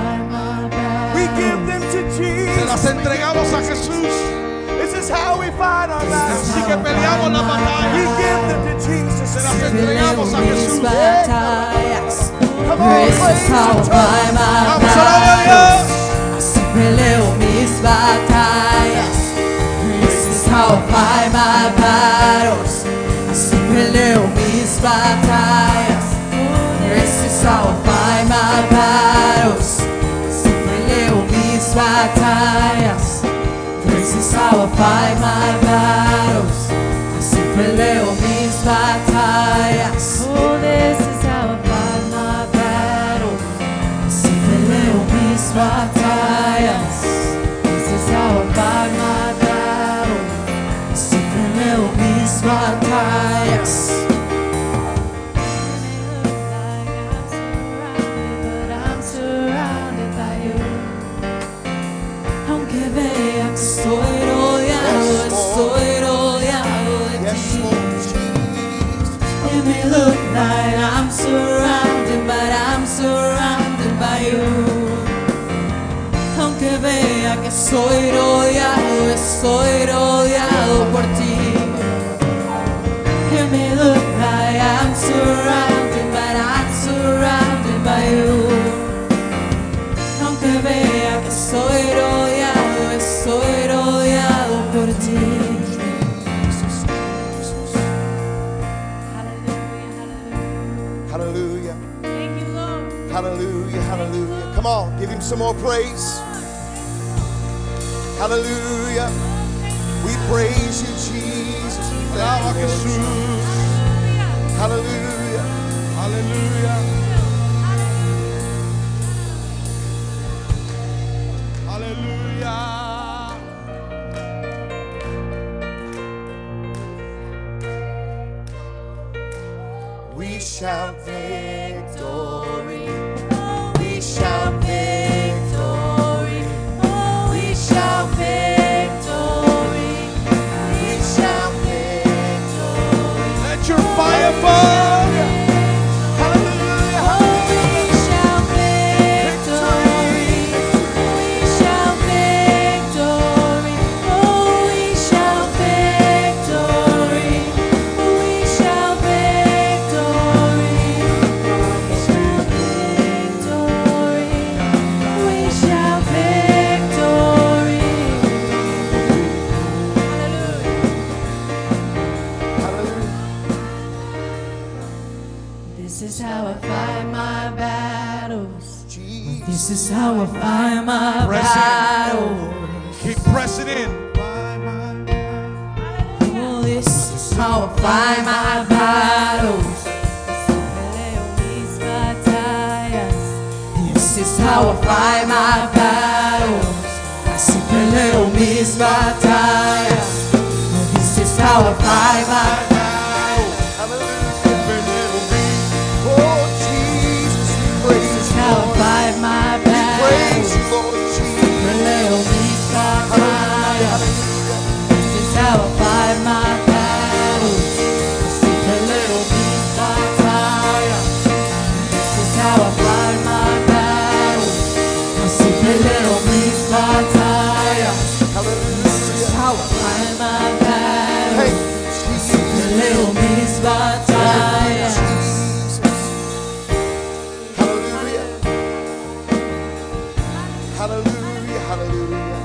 We give them to Jesus. Se las entregamos a Jesús. This is how we fight our battles. Así que peleamos las We batallas. give them to Jesus. Se las entregamos a Jesús. batallas. Come on, This is how I fight my Vamos a alabar a Dios. battles. Así peleo mis batallas. This is how I fight my battles. Así peleo mis batallas. This is how I fight my battles. Así peleo mis batallas. This is how I fight my battles. Así peleo mis batallas. Oh, this is how I fight my battle. Así peleo mis batallas. This is how I fight my battle. Así peleo mis batallas. But I'm surrounded by you. Aunque vea que estoy rodeado, estoy rodeado de Yes, ti. Lord Jesus. It may look like I'm surrounded, but I'm surrounded by you. Aunque vea que estoy rodeado, estoy rodeado por ti. It may look like I'm surrounded, but I'm surrounded by you. Aunque vea que estoy rodeado, estoy rodeado por ti. Hallelujah. Thank you, Lord. Hallelujah. Hallelujah. Come on, give Him some more praise. Hallelujah. We praise you, Jesus. We Alaba a thank you, Lord. Jesús. Hallelujah. Aleluya. Aleluya. We shout victory. We shout victory. We shout victory. We shout victory. Let your fire fall. Hallelujah. We shout victory. We shout victory. Oh, we shout victory. We shout victory. is how I fight my battles. Jesus. This is how I fight my Press in. battles. Keep pressing in. Oh, this is how I fight my battles. This is how I fight my battles. Así peleo mis batallas. This is how I fight my battles. Oh, Jesus, we praise This is you, how I Lord. fight my We praise battles. you, Lord Jesus. Peleo mis batallas. This is how I fight my battles. Así peleo mis batallas. This is how I fight my battles. Así peleo mis batallas. This is how I fight my battles. Thank you, Jesus. Peleo mis batallas. Hallelujah. Hallelujah. Hallelujah.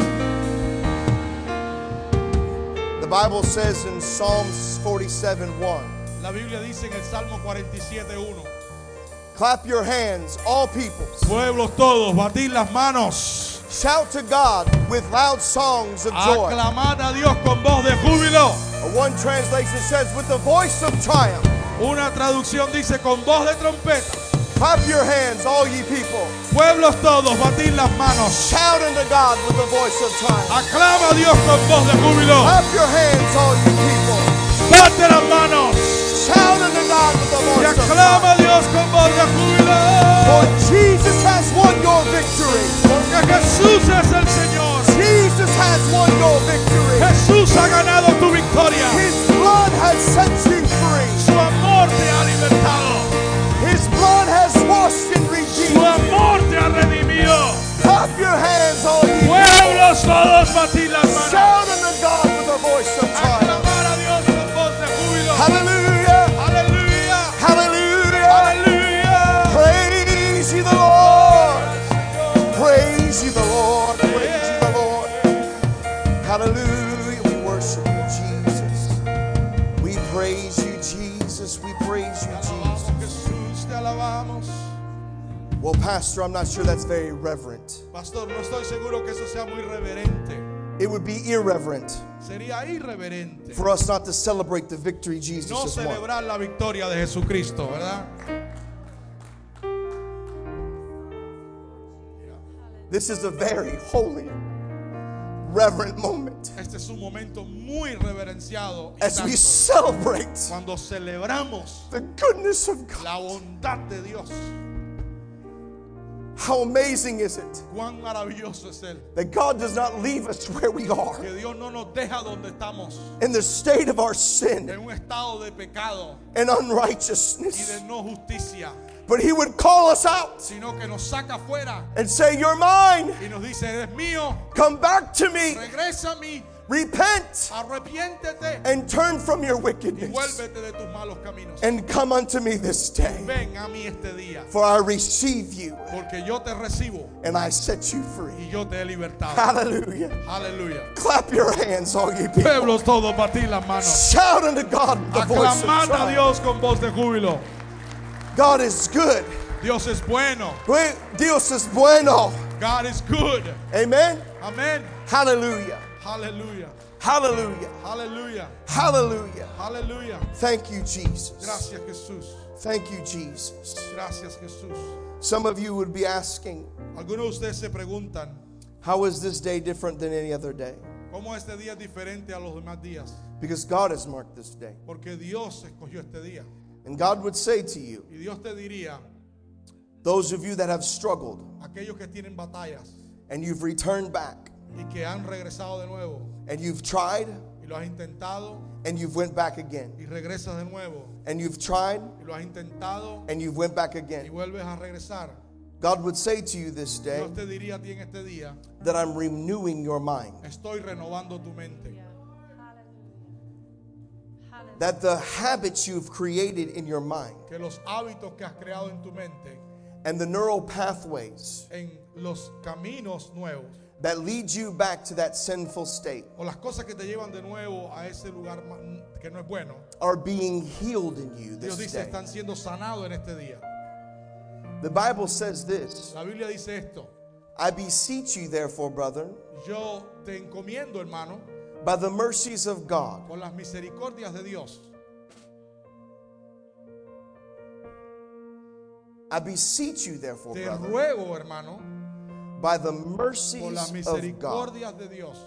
The Bible says in Psalms forty-seven one, La Biblia dice en el Salmo cuarenta y siete uno. clap your hands, all peoples. Pueblos todos, batid las manos. Shout to God with loud songs of joy. Aclamad a Dios con voz de júbilo. One translation says, with the voice of triumph. Una traducción dice con voz de trompeta. Clap your hands, all ye people. Pueblos todos, batid las manos. Shout unto God with the voice of triumph. Aclama a Dios con voz de júbilo. Clap your hands, all ye people. Bate las manos. Shout unto God with the Y voice of aclama a triumph. Dios con voz de júbilo. For Jesus has won your victory. Porque Jesús es el Señor. Jesus has won your victory. Jesús ha ganado tu victoria. His blood has set you free. Su amor te ha libertado. His blood has washed and Su redeemed. amor te ha redimido. Clap your hands, all ye people. Pueblos todos, batid las manos. Shout unto God with a voice of triumph. Aclamar a Dios con voz de júbilo. Hallelujah. Aleluya. Hallelujah. Aleluya. Praise ye the Lord. Praise ye the Lord. Praise ye the Lord. Hallelujah. We worship you, Jesus. We praise you, Jesus. We praise you, Te alabamos, Jesus. Jesús, te alabamos. Well, Pastor, I'm not sure that's very reverent. Pastor, no estoy seguro que eso sea muy reverente. It would be irreverent Sería irreverente for us not to celebrate the victory Jesus no has won. celebrar la victoria de Jesucristo, ¿verdad? This is a very holy, reverent moment Este es un momento muy reverenciado y as we santo. celebrate Cuando celebramos the goodness of God. la bondad de Dios. How amazing is it Cuán maravilloso es Él. that God does not leave us where we are Que Dios no nos deja donde estamos, in the state of our sin en un estado de pecado and y unrighteousness, de no justicia, but He would call us out sino que nos saca afuera and say, "You're mine. y nos dice, eres mío, Come back to me. regresa a mí, Repent arrepiéntete and turn from your y wickedness vuélvete de tus malos caminos. and come unto me this day. Ven a mí este día, For I receive you porque yo te recibo and I set you free." y yo te he libertado. Hallelujah. Aleluya. Clap your hands, all ye people. Pueblos todos, batid las manos. Shout unto God with the voice of Aclamad a triumph. Dios con voz de júbilo. God is good. Dios es bueno. Dios es bueno. God is good. Amen. Amén. Hallelujah. Aleluya. Hallelujah. Aleluya. Hallelujah. Aleluya. Thank you, Jesus. Gracias, Jesús. Thank you, Jesus. Gracias, Jesús. Some of you would be asking, Algunos de ustedes se preguntan, how is this day different than any other day? ¿cómo este día es diferente a los demás días? Because God has marked this day. Porque Dios escogió este día. And God would say to you, Y Dios te diría, those of you that have struggled aquellos que tienen batallas and you've returned back y que han regresado de nuevo and you've tried y lo has intentado and you've went back again y regresas de nuevo and you've tried y lo has intentado and you've went back y again. vuelves a regresar, God would say to you this day Dios te diría a ti en este día, that I'm renewing your mind. estoy renovando tu mente. That the habits you've created in your mind Que los hábitos que has creado en tu mente, and the neural pathways en los caminos nuevos that leads you back to that sinful state o las cosas que te llevan de nuevo a ese lugar ma- que no es bueno, are being healed in you Dios this dice day. están siendo sanados en este día. The Bible says this, La Biblia dice esto: I beseech you therefore, brethren, yo te encomiendo, hermano, by the mercies of God, con las misericordias de Dios. I beseech you therefore, Te brethren, ruego, hermano, by the por mercies las of God. misericordias de Dios.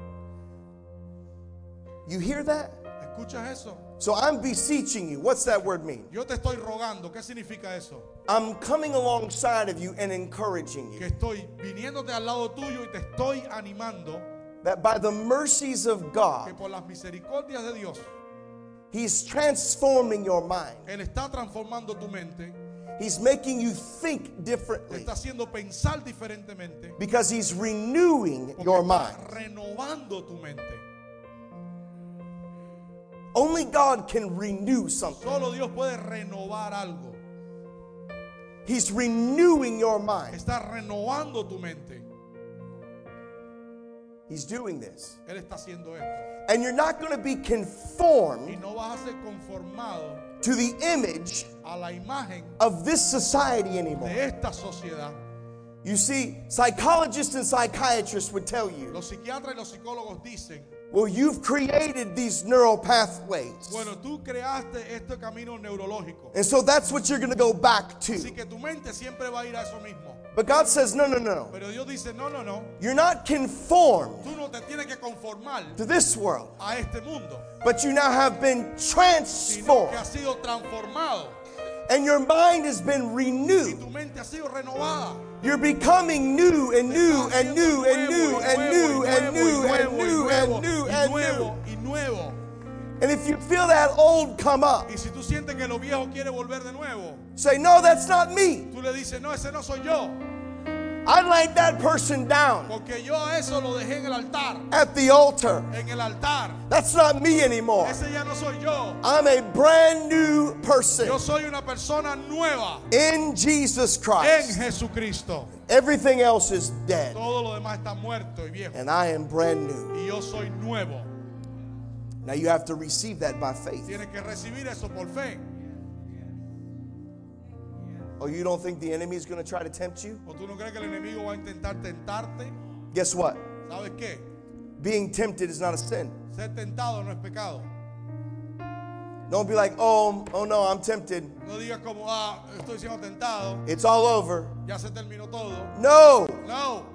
You hear that? ¿Escuchas eso? So I'm beseeching you. What's that word mean? Yo te estoy rogando. ¿Qué significa eso? I'm coming alongside of you and encouraging Que you estoy viniéndote al lado tuyo y te estoy animando that by the mercies of que God, por las misericordias de Dios, He's transforming your mind. Él está transformando tu mente, He's making you think te differently está haciendo pensar diferentemente, because He's renewing porque your está mind. renovando tu mente. Only God can renew something. Solo Dios puede renovar algo. He's renewing your mind. Está renovando tu mente. He's doing this. Él está haciendo esto. And you're not going to be Y conformed no vas a ser conformado to the image a la imagen of this society anymore. de esta sociedad. You see, psychologists and psychiatrists would tell you, Los psiquiatras y los psicólogos dicen: well, you've created these neural pathways. bueno, tú creaste este camino neurológico, And so that's what you're going to go back así to. que tu mente siempre va a ir a eso mismo. But God says, no, no, no. Pero Dios dice: no, no, no. You're not conformed Tú no te tienes que conformar to this world, a este mundo, but you now have been sino transformed. que has sido transformado And your mind has been y renewed. tu mente ha sido renovada. You're becoming new and new and new and new and new and new and new and new y and nuevo new. y nuevo. And if you feel that old come up, Y si tú sientes que lo viejo quiere volver de nuevo, say, no, that's not me. tú le dices: no, ese no soy yo, I laid that person down porque yo a eso lo dejé en el altar, at the altar. en el altar. That's not me anymore. Ese ya no soy yo. I'm a brand new person Yo soy una persona nueva in Jesus en Christ. Jesucristo. Everything else is dead, Todo lo demás está muerto y viejo. and I am brand new. Y yo soy nuevo. Now you have to receive that by faith. Tienes que recibir eso por fe. Oh, you don't think the enemy is going to try to tempt you? ¿O tú no crees que el enemigo va a intentar tentarte? Guess what? ¿Sabes qué? Being tempted is not a sin. Ser tentado no es pecado. Don't be like, oh, oh no, I'm tempted. No digas como: ah, estoy siendo tentado, It's all over. ya se terminó todo. No, No,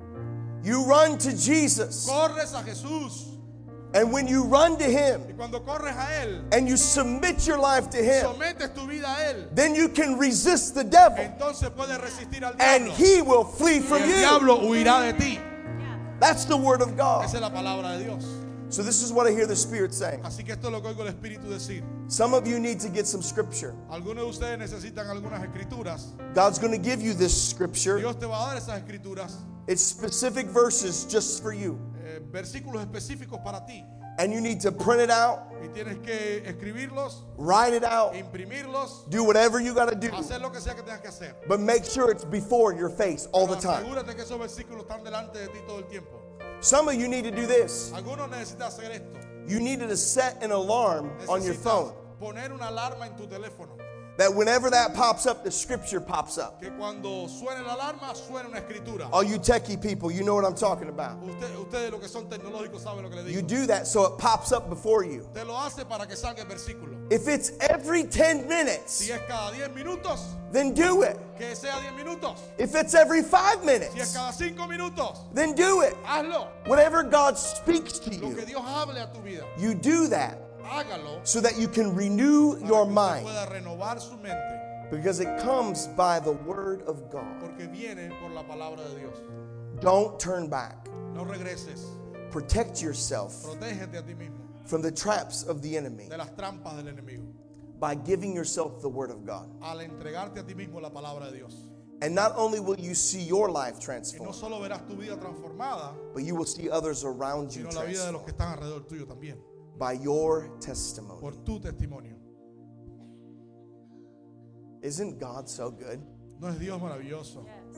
you run to Jesus. corres a Jesús. And when you run to Him Y cuando corres a Él, and you submit your life to Him, sometes tu vida a Él, then you can resist the devil entonces puedes resistir al and diablo. he will flee Y from el you. diablo huirá de ti. That's the word of God. Esa es la palabra de Dios. So this is what I hear the Spirit saying. Así que esto es lo que oigo el Espíritu decir. Some of you need to get some scripture. Algunos de ustedes necesitan algunas escrituras. God's going to give you this scripture. Dios te va a dar esas escrituras, It's specific verses just for you. eh, versículos específicos para ti. And you need to print it out, Y tienes que escribirlos, write it out, imprimirlos, do whatever you got to do. hacer lo que sea que tengas que hacer. But make sure it's before your face all the Pero time. asegúrate que esos versículos están delante de ti todo el tiempo. Some of you need to do this. Algunos necesitan hacer esto. You needed to set an alarm on your Necesitas phone poner una alarma en tu teléfono. that whenever that pops up, the scripture pops up. Que cuando suene la alarma, suene una escritura. All you techie people, you know what I'm talking about. Usted, ustedes los que son tecnológicos saben lo que le You digo. do that so it pops up before you. Te lo hace para que salga el versículo. If it's every ten Si minutes, es cada diez minutos, then do it. que sea diez minutos. If it's every five Si es minutes, cada cinco minutos, then do it. hazlo. Whatever God speaks to Lo que you, Dios hable a tu vida, you do that hágalo so that you can renew para your que usted mind, pueda renovar su mente, because it comes by the word of God. porque viene por la palabra de Dios. Don't turn back. No regreses. Protect yourself Protégete a ti mismo from the traps of the enemy de las trampas del enemigo by giving yourself the word of God. al entregarte a ti mismo la palabra de Dios. And not only will you see your life Y no transformed, solo verás tu vida transformada, but you will see others around you sino la vida de los que transformed están alrededor tuyo también, by your testimony. por tu testimonio. Isn't God so good? ¿No es Dios maravilloso?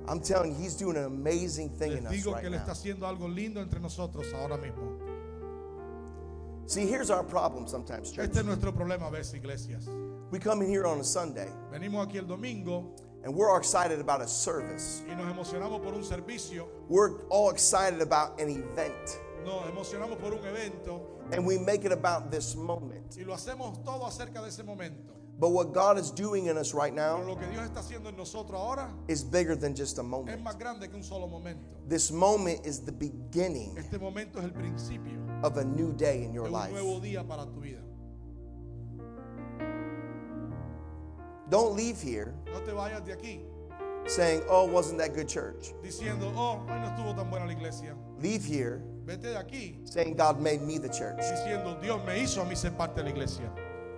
I'm telling you, he's doing an amazing thing Les in us digo right que Él está now. haciendo algo lindo entre nosotros ahora mismo. See, here's our problem sometimes, church. Este es nuestro problema a veces, iglesias. We come in here on a Sunday, Venimos aquí el domingo and we're all excited about a service. y nos emocionamos por un servicio, We're all excited about an event, nos emocionamos por un evento and we make it about this moment. y lo hacemos todo acerca de ese momento. But what God is doing in us right Pero now lo que Dios está haciendo en nosotros ahora is bigger than just a es moment. más grande que un solo momento. This moment is the beginning Este momento es el principio of a new day in de your un life. nuevo día para tu vida. Don't leave here No te vayas de aquí saying, oh, wasn't that good church? diciendo, oh, hoy no estuvo tan buena la iglesia. Leave here Vete de aquí saying, God made me the church. diciendo, Dios me hizo a mí ser parte de la iglesia.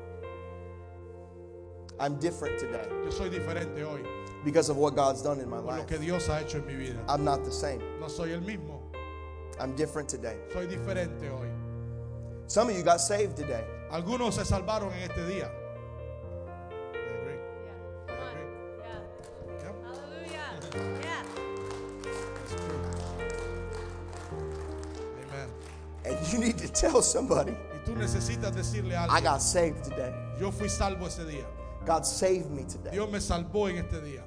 I'm different today Yo soy diferente hoy because of what God's done in my por lo life. que Dios ha hecho en mi vida. I'm not the same. No soy el mismo, I'm different today. soy diferente hoy. Some of you got saved today. Algunos se salvaron en este día. I agree. Yeah. Come on. Yeah. Yep, Hallelujah. Yeah. that's true. Amen. And you need to tell somebody, Y tú necesitas decirle a I alguien, got saved today. yo fui salvo ese día. God saved me today. Dios me salvó en este día.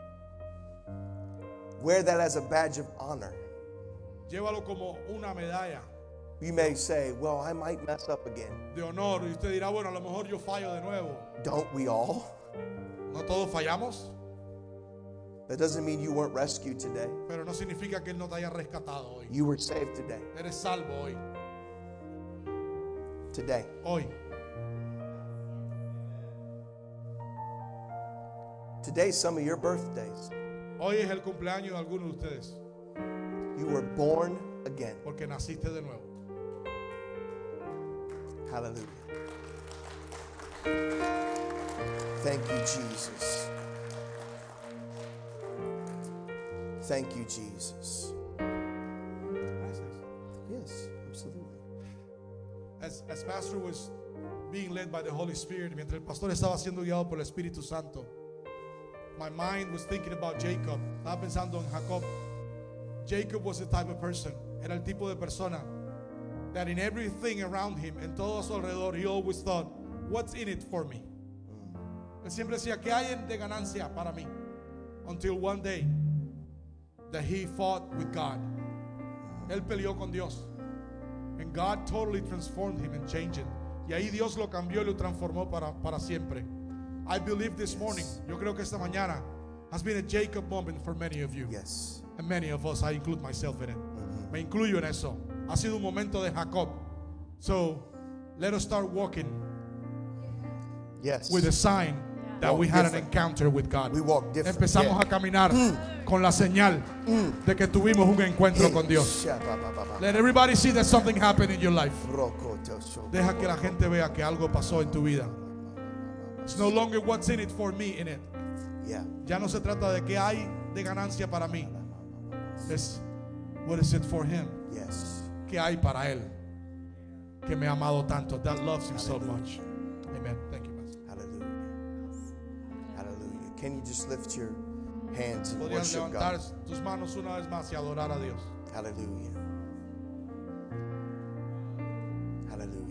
Wear that as a badge of honor. Llévalo como una medalla You may say, well, I might mess up again. de honor. Y usted dirá, bueno, a lo mejor yo fallo de nuevo. Don't we all? No todos fallamos, That doesn't mean you weren't rescued today. pero no significa que Él no te haya rescatado hoy. You were saved today. Eres salvo hoy. Today. Hoy. Today's some of your birthdays. Hoy es el cumpleaños de algunos de ustedes. You were born again. Porque naciste de nuevo. Hallelujah. Thank you, Jesus. Thank you, Jesus. Yes, absolutely. As, as pastor was being led by the Holy Spirit, mientras el pastor estaba siendo guiado por el Espíritu Santo, my mind was thinking about Jacob. Estaba pensando en Jacob. Jacob was the type of person, era el tipo de persona that in everything around him, en todo a su alrededor, he always thought, what's in it for me? Él siempre decía, ¿qué hay de ganancia para mí? Until one day that he fought with God. Él peleó con Dios. And God totally transformed him and changed him. Y ahí Dios lo cambió y lo transformó para, para siempre. I believe this morning, yo creo que esta mañana has been a Jacob moment for many of you. Yes. And many of us, I include myself in it. Me incluyo en eso. Ha sido un momento de Jacob. So, let us start walking Yes. with a sign that Walk we had an different. encounter with God. We walk different. Empezamos Yeah. a caminar con la señal de que tuvimos un encuentro con Dios. Let everybody see that something happened in your life. Deja que la gente vea que algo pasó en tu vida. It's no longer what's in it for me in it. Yeah. Ya no se trata de qué hay de ganancia para mí. Es what is it for him? Yes. ¿Qué hay para él? Que me ha amado tanto. That loves him so much. Amen. Thank you, Pastor. Hallelujah. Hallelujah. Can you just lift your hands and Podrías worship levantar God? tus manos una vez más y adorar a Dios. Hallelujah. Hallelujah.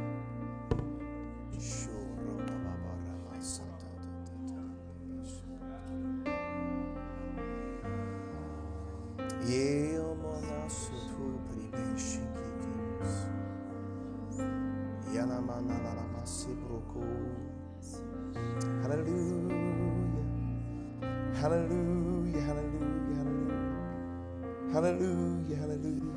Hallelujah. Hallelujah. Hallelujah. Hallelujah. Hallelujah. Hallelujah.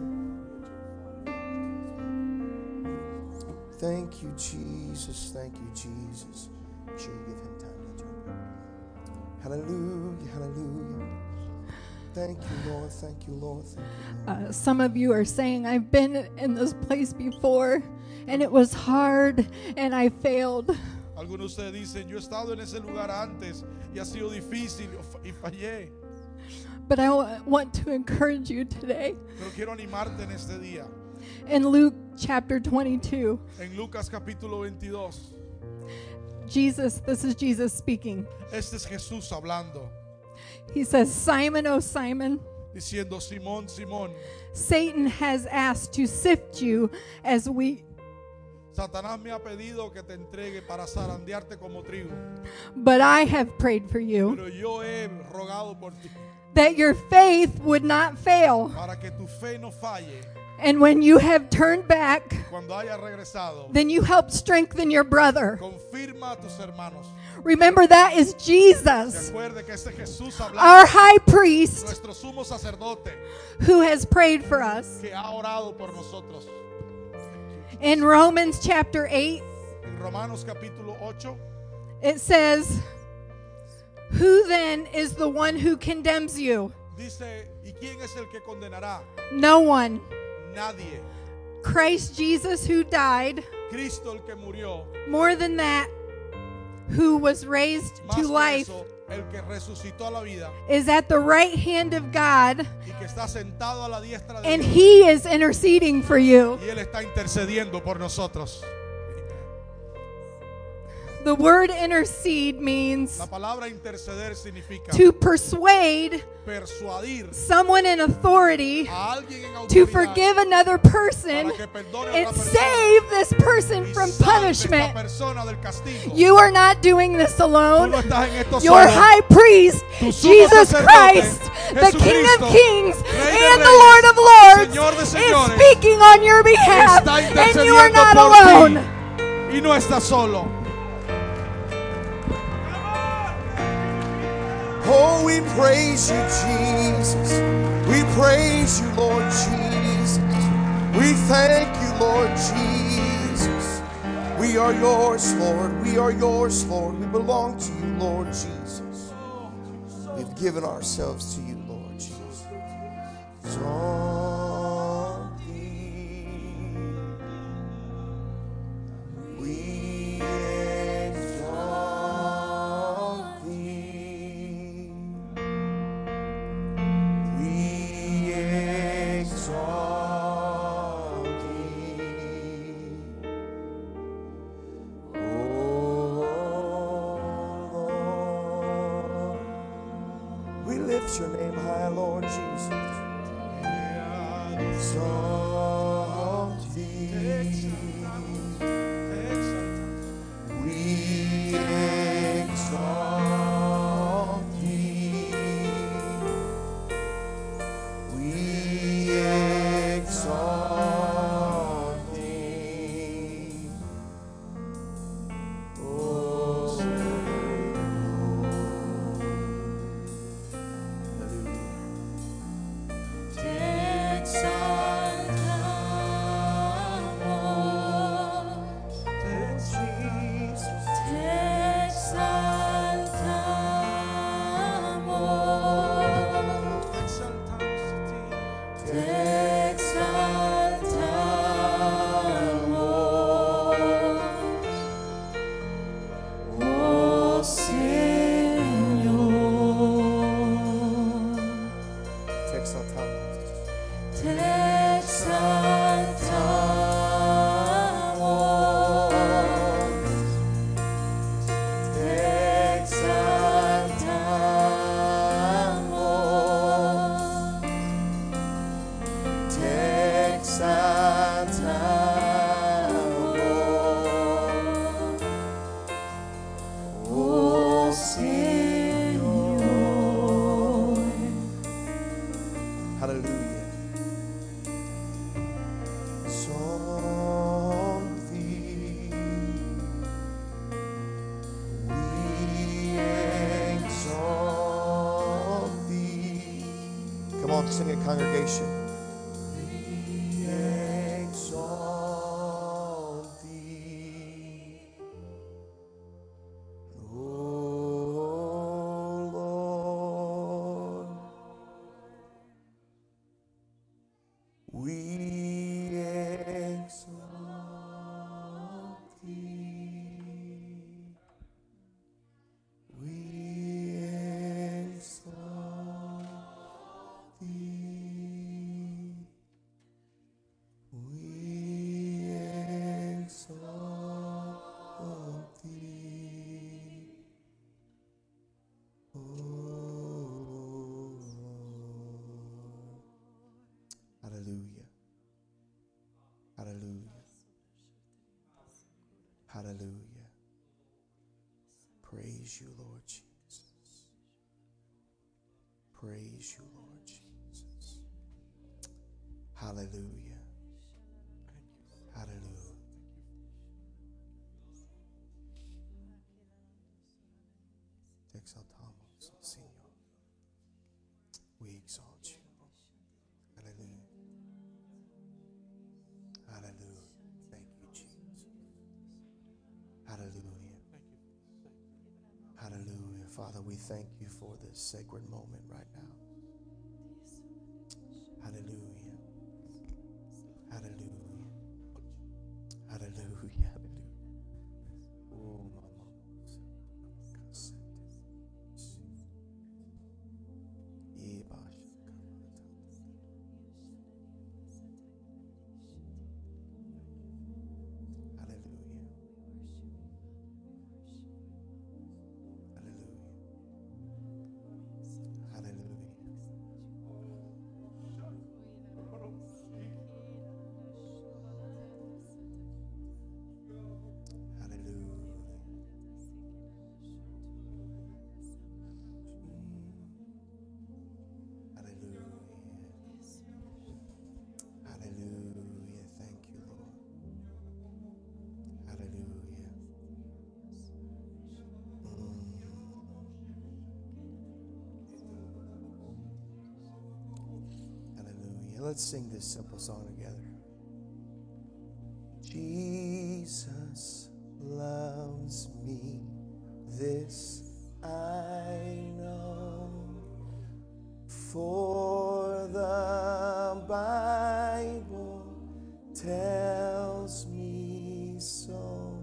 Thank you, Jesus. Thank you, Jesus. Make sure you give him time to turn. Hallelujah. Hallelujah. Thank you, Lord. Thank you, Lord. Thank you, Lord. Uh, some of you are saying, I've been in this place before and it was hard and I failed. Algunos de ustedes dicen, yo he estado en ese lugar antes y ha sido difícil y fallé. But I w- want to encourage you today. Pero quiero animarte en este día. In Luke chapter twenty-two, En Lucas capítulo veintidós, Jesus, this is Jesus speaking. este es Jesús hablando. He says, Simon, oh Simon, diciendo, Simón, Simón, Satan has asked to sift you as wheat, Satanás me ha pedido que te entregue para zarandearte como trigo, but I have prayed for you pero yo he rogado por ti that your faith would not fail. para que tu fe no falle. And when you have turned back, Cuando haya regresado, then you help strengthen your brother. confirma a tus hermanos. Remember, that is Jesus, Recuerde que ese Jesús our hablando, high priest, nuestro sumo sacerdote, who has prayed for us. que ha orado por nosotros. In Romans chapter eight, En Romanos capítulo ocho, it says, who then is the one who condemns you? dice, ¿y quién es el que condenará? No one. Nadie. Christ Jesus, who died, Cristo el que murió, more than that, who was raised más to que life, eso, el que resucitó a la vida is at the right hand of God, y que está sentado a la diestra de and Dios, he is interceding for you. y él está intercediendo por nosotros. The word intercede means La palabra interceder significa to persuade persuadir someone in authority a alguien en to autoridad forgive another person para que perdone a and otra persona save this person y from salve punishment. esta persona del castigo. You are not doing this Tú alone. no estás en esto Your solo. high priest, Tu sumo Jesus sacerdote, Christ, the King Jesucristo, of Kings Rey de and the Reyes, Lord of Lords, Señor de is señores, speaking on your behalf, está and you are intercediendo not por alone. ti y no estás solo. Oh, we praise you, Jesus. We praise you, Lord Jesus. We thank you, Lord Jesus. We are yours, Lord. We are yours, Lord. We belong to you, Lord Jesus. We've given ourselves to you, Lord Jesus. So we exalt thee. We exalt thee. Oh Lord, we lift your name high, Lord Jesus. Exalt thee. We exalt thee. We exalt thee. Oh Te exaltamos. Te exaltamos. Te exaltamos. Oh Señor. Hallelujah. Song thee. We exalt thee. Come on, sing it, congregation. We exalt thee. Oh Lord. We exalt thee. We exalt thee. Hallelujah. Praise you, Lord Jesus. Praise you, Lord Jesus. Hallelujah. Hallelujah. Te exaltamos, Señor. We exalt you. Hallelujah. Hallelujah. Thank you, Jesus. Hallelujah. Hallelujah. Father, we thank you for this sacred moment right now. Hallelujah. Hallelujah. Hallelujah. Hallelujah. Oh, mama. Hallelujah. Hallelujah. Hallelujah. Hallelujah. Hallelujah. Hallelujah. Thank you, Lord. Hallelujah. Mm. Hallelujah. Let's sing this simple song together. Jesus loves me, this I know, for the Bible tells me so.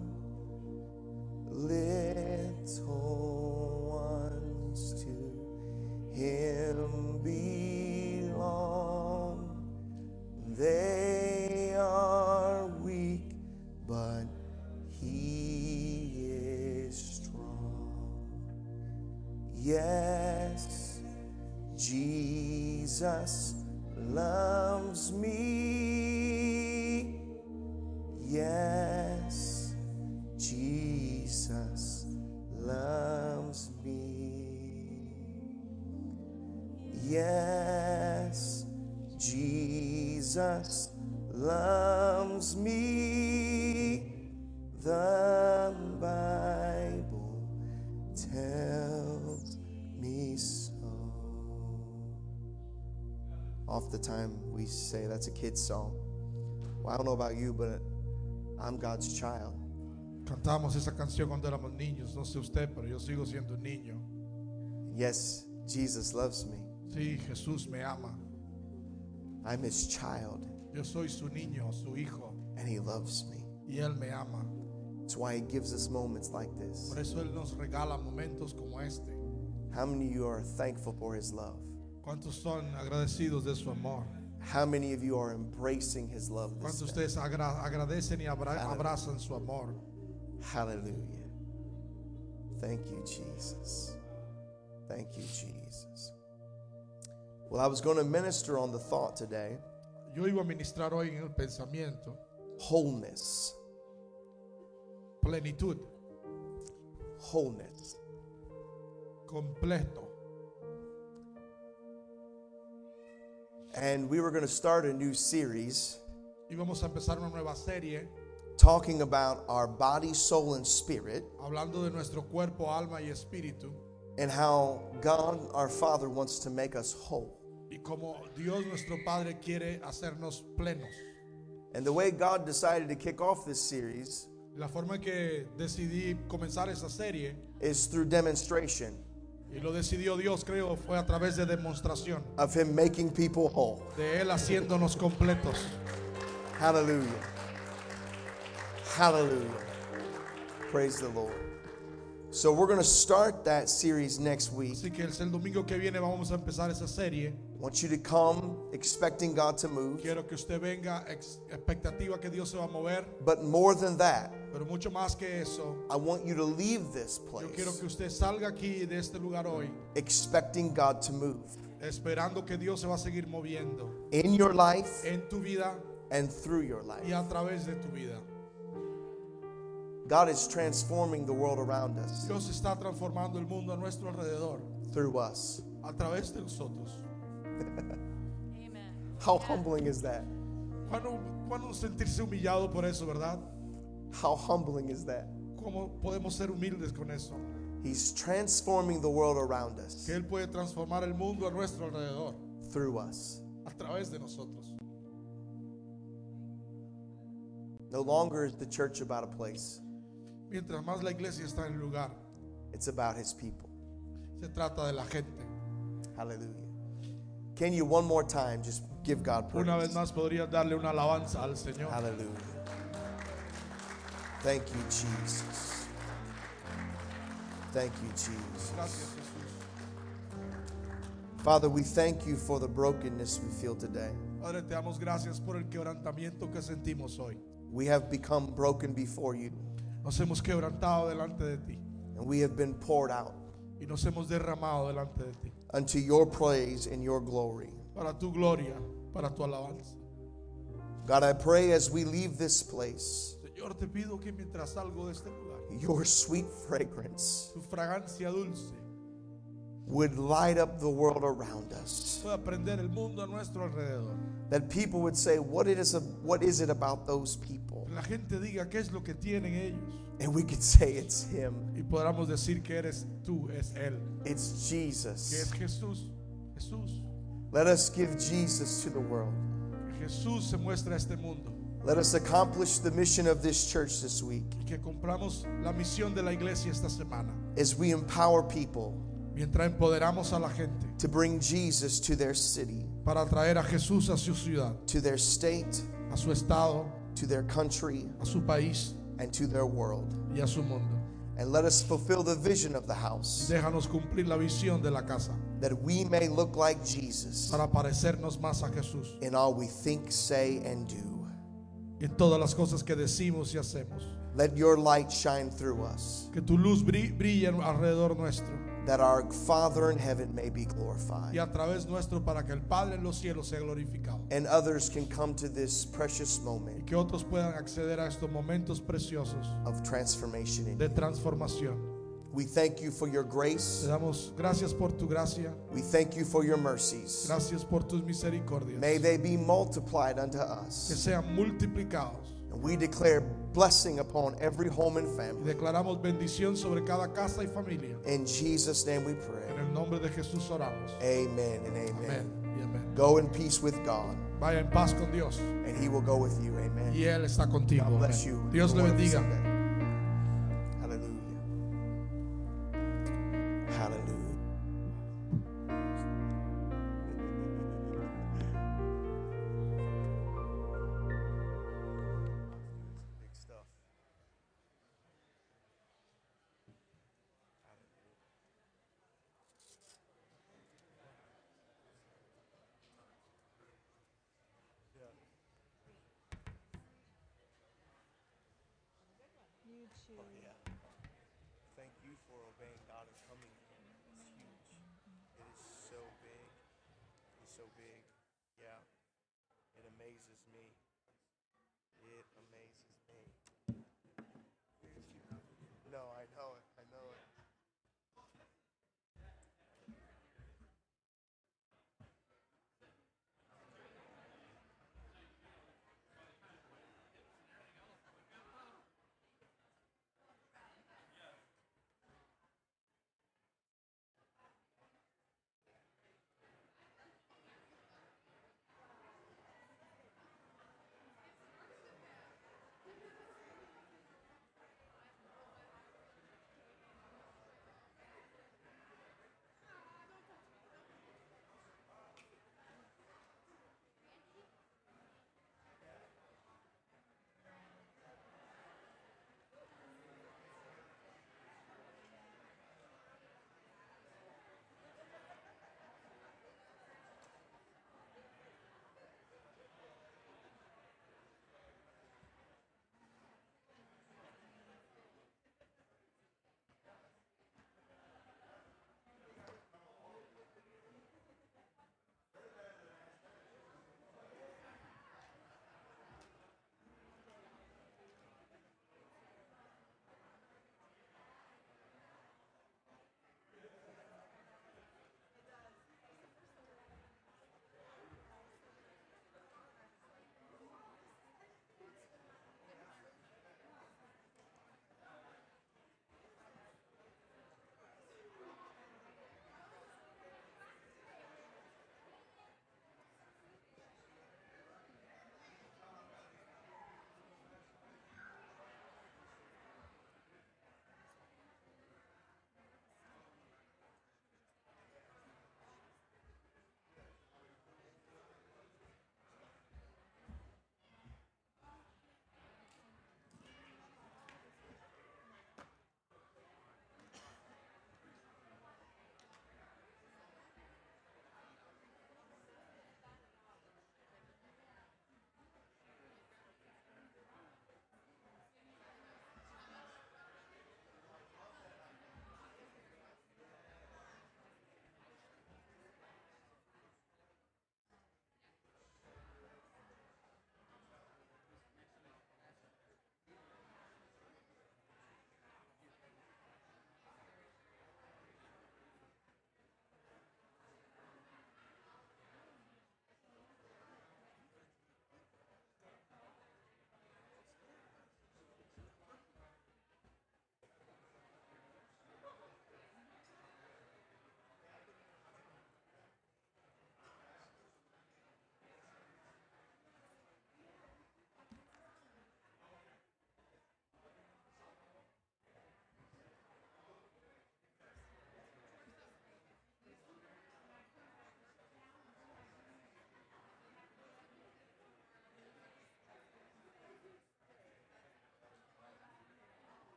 Little ones to Him belong. They are weak, but He is strong. Yes, Jesus loves me. Yes, Jesus loves me. Yes, Jesus loves me. The Bible tells me so. Off the time we say that's a kid's song. Well, I don't know about you, but I'm God's child. Cantamos esa canción cuando éramos niños. No sé usted, pero yo sigo siendo un niño. Yes, Jesus loves me. Sí, Jesús me ama. I'm His child, Yo soy su niño, su hijo, and He loves me. y Él me ama. That's why He gives us moments like this. Por eso Él nos regala momentos como este. How many of you are thankful for His love? ¿Cuántos son agradecidos de su amor? How many of you are embracing His love this ¿Cuántos day? ustedes agra- agradecen y abra- Hallelujah. abrazan su amor? Hallelujah. Thank you, Jesus. Thank you, Jesus. Well, I was going to minister on the thought today, Yo iba a ministrar hoy en el pensamiento wholeness. plenitud, Wholeness. completo. And we were going to start a new series Y vamos a empezar una nueva serie talking about our body, soul, and spirit, hablando de nuestro cuerpo, alma y espíritu, and how God, our Father, wants to make us whole. y como Dios nuestro Padre quiere hacernos plenos. And the way God decided to kick off this series La forma en que decidí comenzar esa serie, is through demonstration y lo decidió Dios, creo, fue a través de demostración, of Him making people whole. de Él haciéndonos completos. Hallelujah. Hallelujah. Praise the Lord. So we're going to start that series next week. Así que el domingo que viene vamos a empezar esa serie. I want you to come expecting God to move. Quiero que usted venga ex- expectativa que Dios se va a mover, But more than that, pero mucho más que eso, I want you to leave this yo quiero place que usted salga aquí de este lugar hoy expecting God to move esperando que Dios se va a seguir moviendo in your life en tu vida and through your life. y a través de tu vida. God is transforming the world around us Dios está transformando el mundo a nuestro alrededor through us. a través de nosotros. How humbling is that? ¿Cuándo, cuándo sentirse humillado por eso, verdad? How humbling is that? ¿Cómo podemos ser humildes con eso? He's transforming the world around us Que Él puede transformar el mundo a nuestro alrededor through us. a través de nosotros. No longer is the church about a place. Mientras más la iglesia está en el lugar, It's about his people. se trata de la gente. Hallelujah. Can you one more time just give God praise? Una vez más podría darle una alabanza al Señor. Hallelujah. Thank you, Jesus. Thank you, Jesus. Gracias, Jesús. Father, we thank you for the brokenness we feel today. Padre, te damos gracias por el quebrantamiento que sentimos hoy. We have become broken before you, Nos hemos quebrantado delante de ti and we have been poured out y nos hemos derramado delante de ti unto your praise and your glory. para tu gloria, para tu alabanza. God, I pray as we leave this place, Señor, te pido que mientras salgo de este lugar, your sweet fragrance tu fragancia dulce would light up the world around us. pueda prender el mundo a nuestro alrededor. That people would say, what it is, what is it about those people? Que la gente diga qué es lo que tienen ellos And we could say it's him. y podamos decir que eres tú, es Él, It's que Jesus. es Jesús. Jesús. Let us give Jesus to the world. Que Jesús se muestra a este mundo Let us accomplish the mission of this church this week y que cumplamos la misión de la iglesia esta semana. as we empower people Mientras empoderamos a la gente to bring Jesus to their city, para traer a Jesús a su ciudad, to their state, a su estado, to their country, a su país and to their world. y a su mundo. And let us fulfill the vision of the house, Déjanos cumplir la visión de la casa that we may look like Jesus para parecernos más a Jesús in all we think, say, and do. en todas las cosas que decimos y hacemos. Let your light shine through us, Que tu luz bri- brille alrededor nuestro that our Father in heaven may be y glorified, a través nuestro para que el Padre en los cielos sea glorificado and others can come to this precious y moment que otros puedan acceder a estos momentos preciosos of transformation in de you. transformación. We thank you for your Te grace. damos gracias por tu gracia, We thank you for your mercies. gracias por tus misericordias, May they be multiplied unto que us. sean multiplicados. And we declare blessing upon every home and Y family. declaramos bendición sobre cada casa y familia. In Jesus' name we En pray. el nombre de Jesús oramos. Amen and Amén amen. y amén. Go in peace with God, Vaya en paz con Dios and he will go with you. Amen. y Él está contigo. God bless Amén. you. Dios le Have a wonderful bendiga. Sunday. Hallelujah. Hallelujah. Big stuff. Oh, yeah. Thank you for obeying God and coming. It's huge. It is so big. It's so big. Yeah.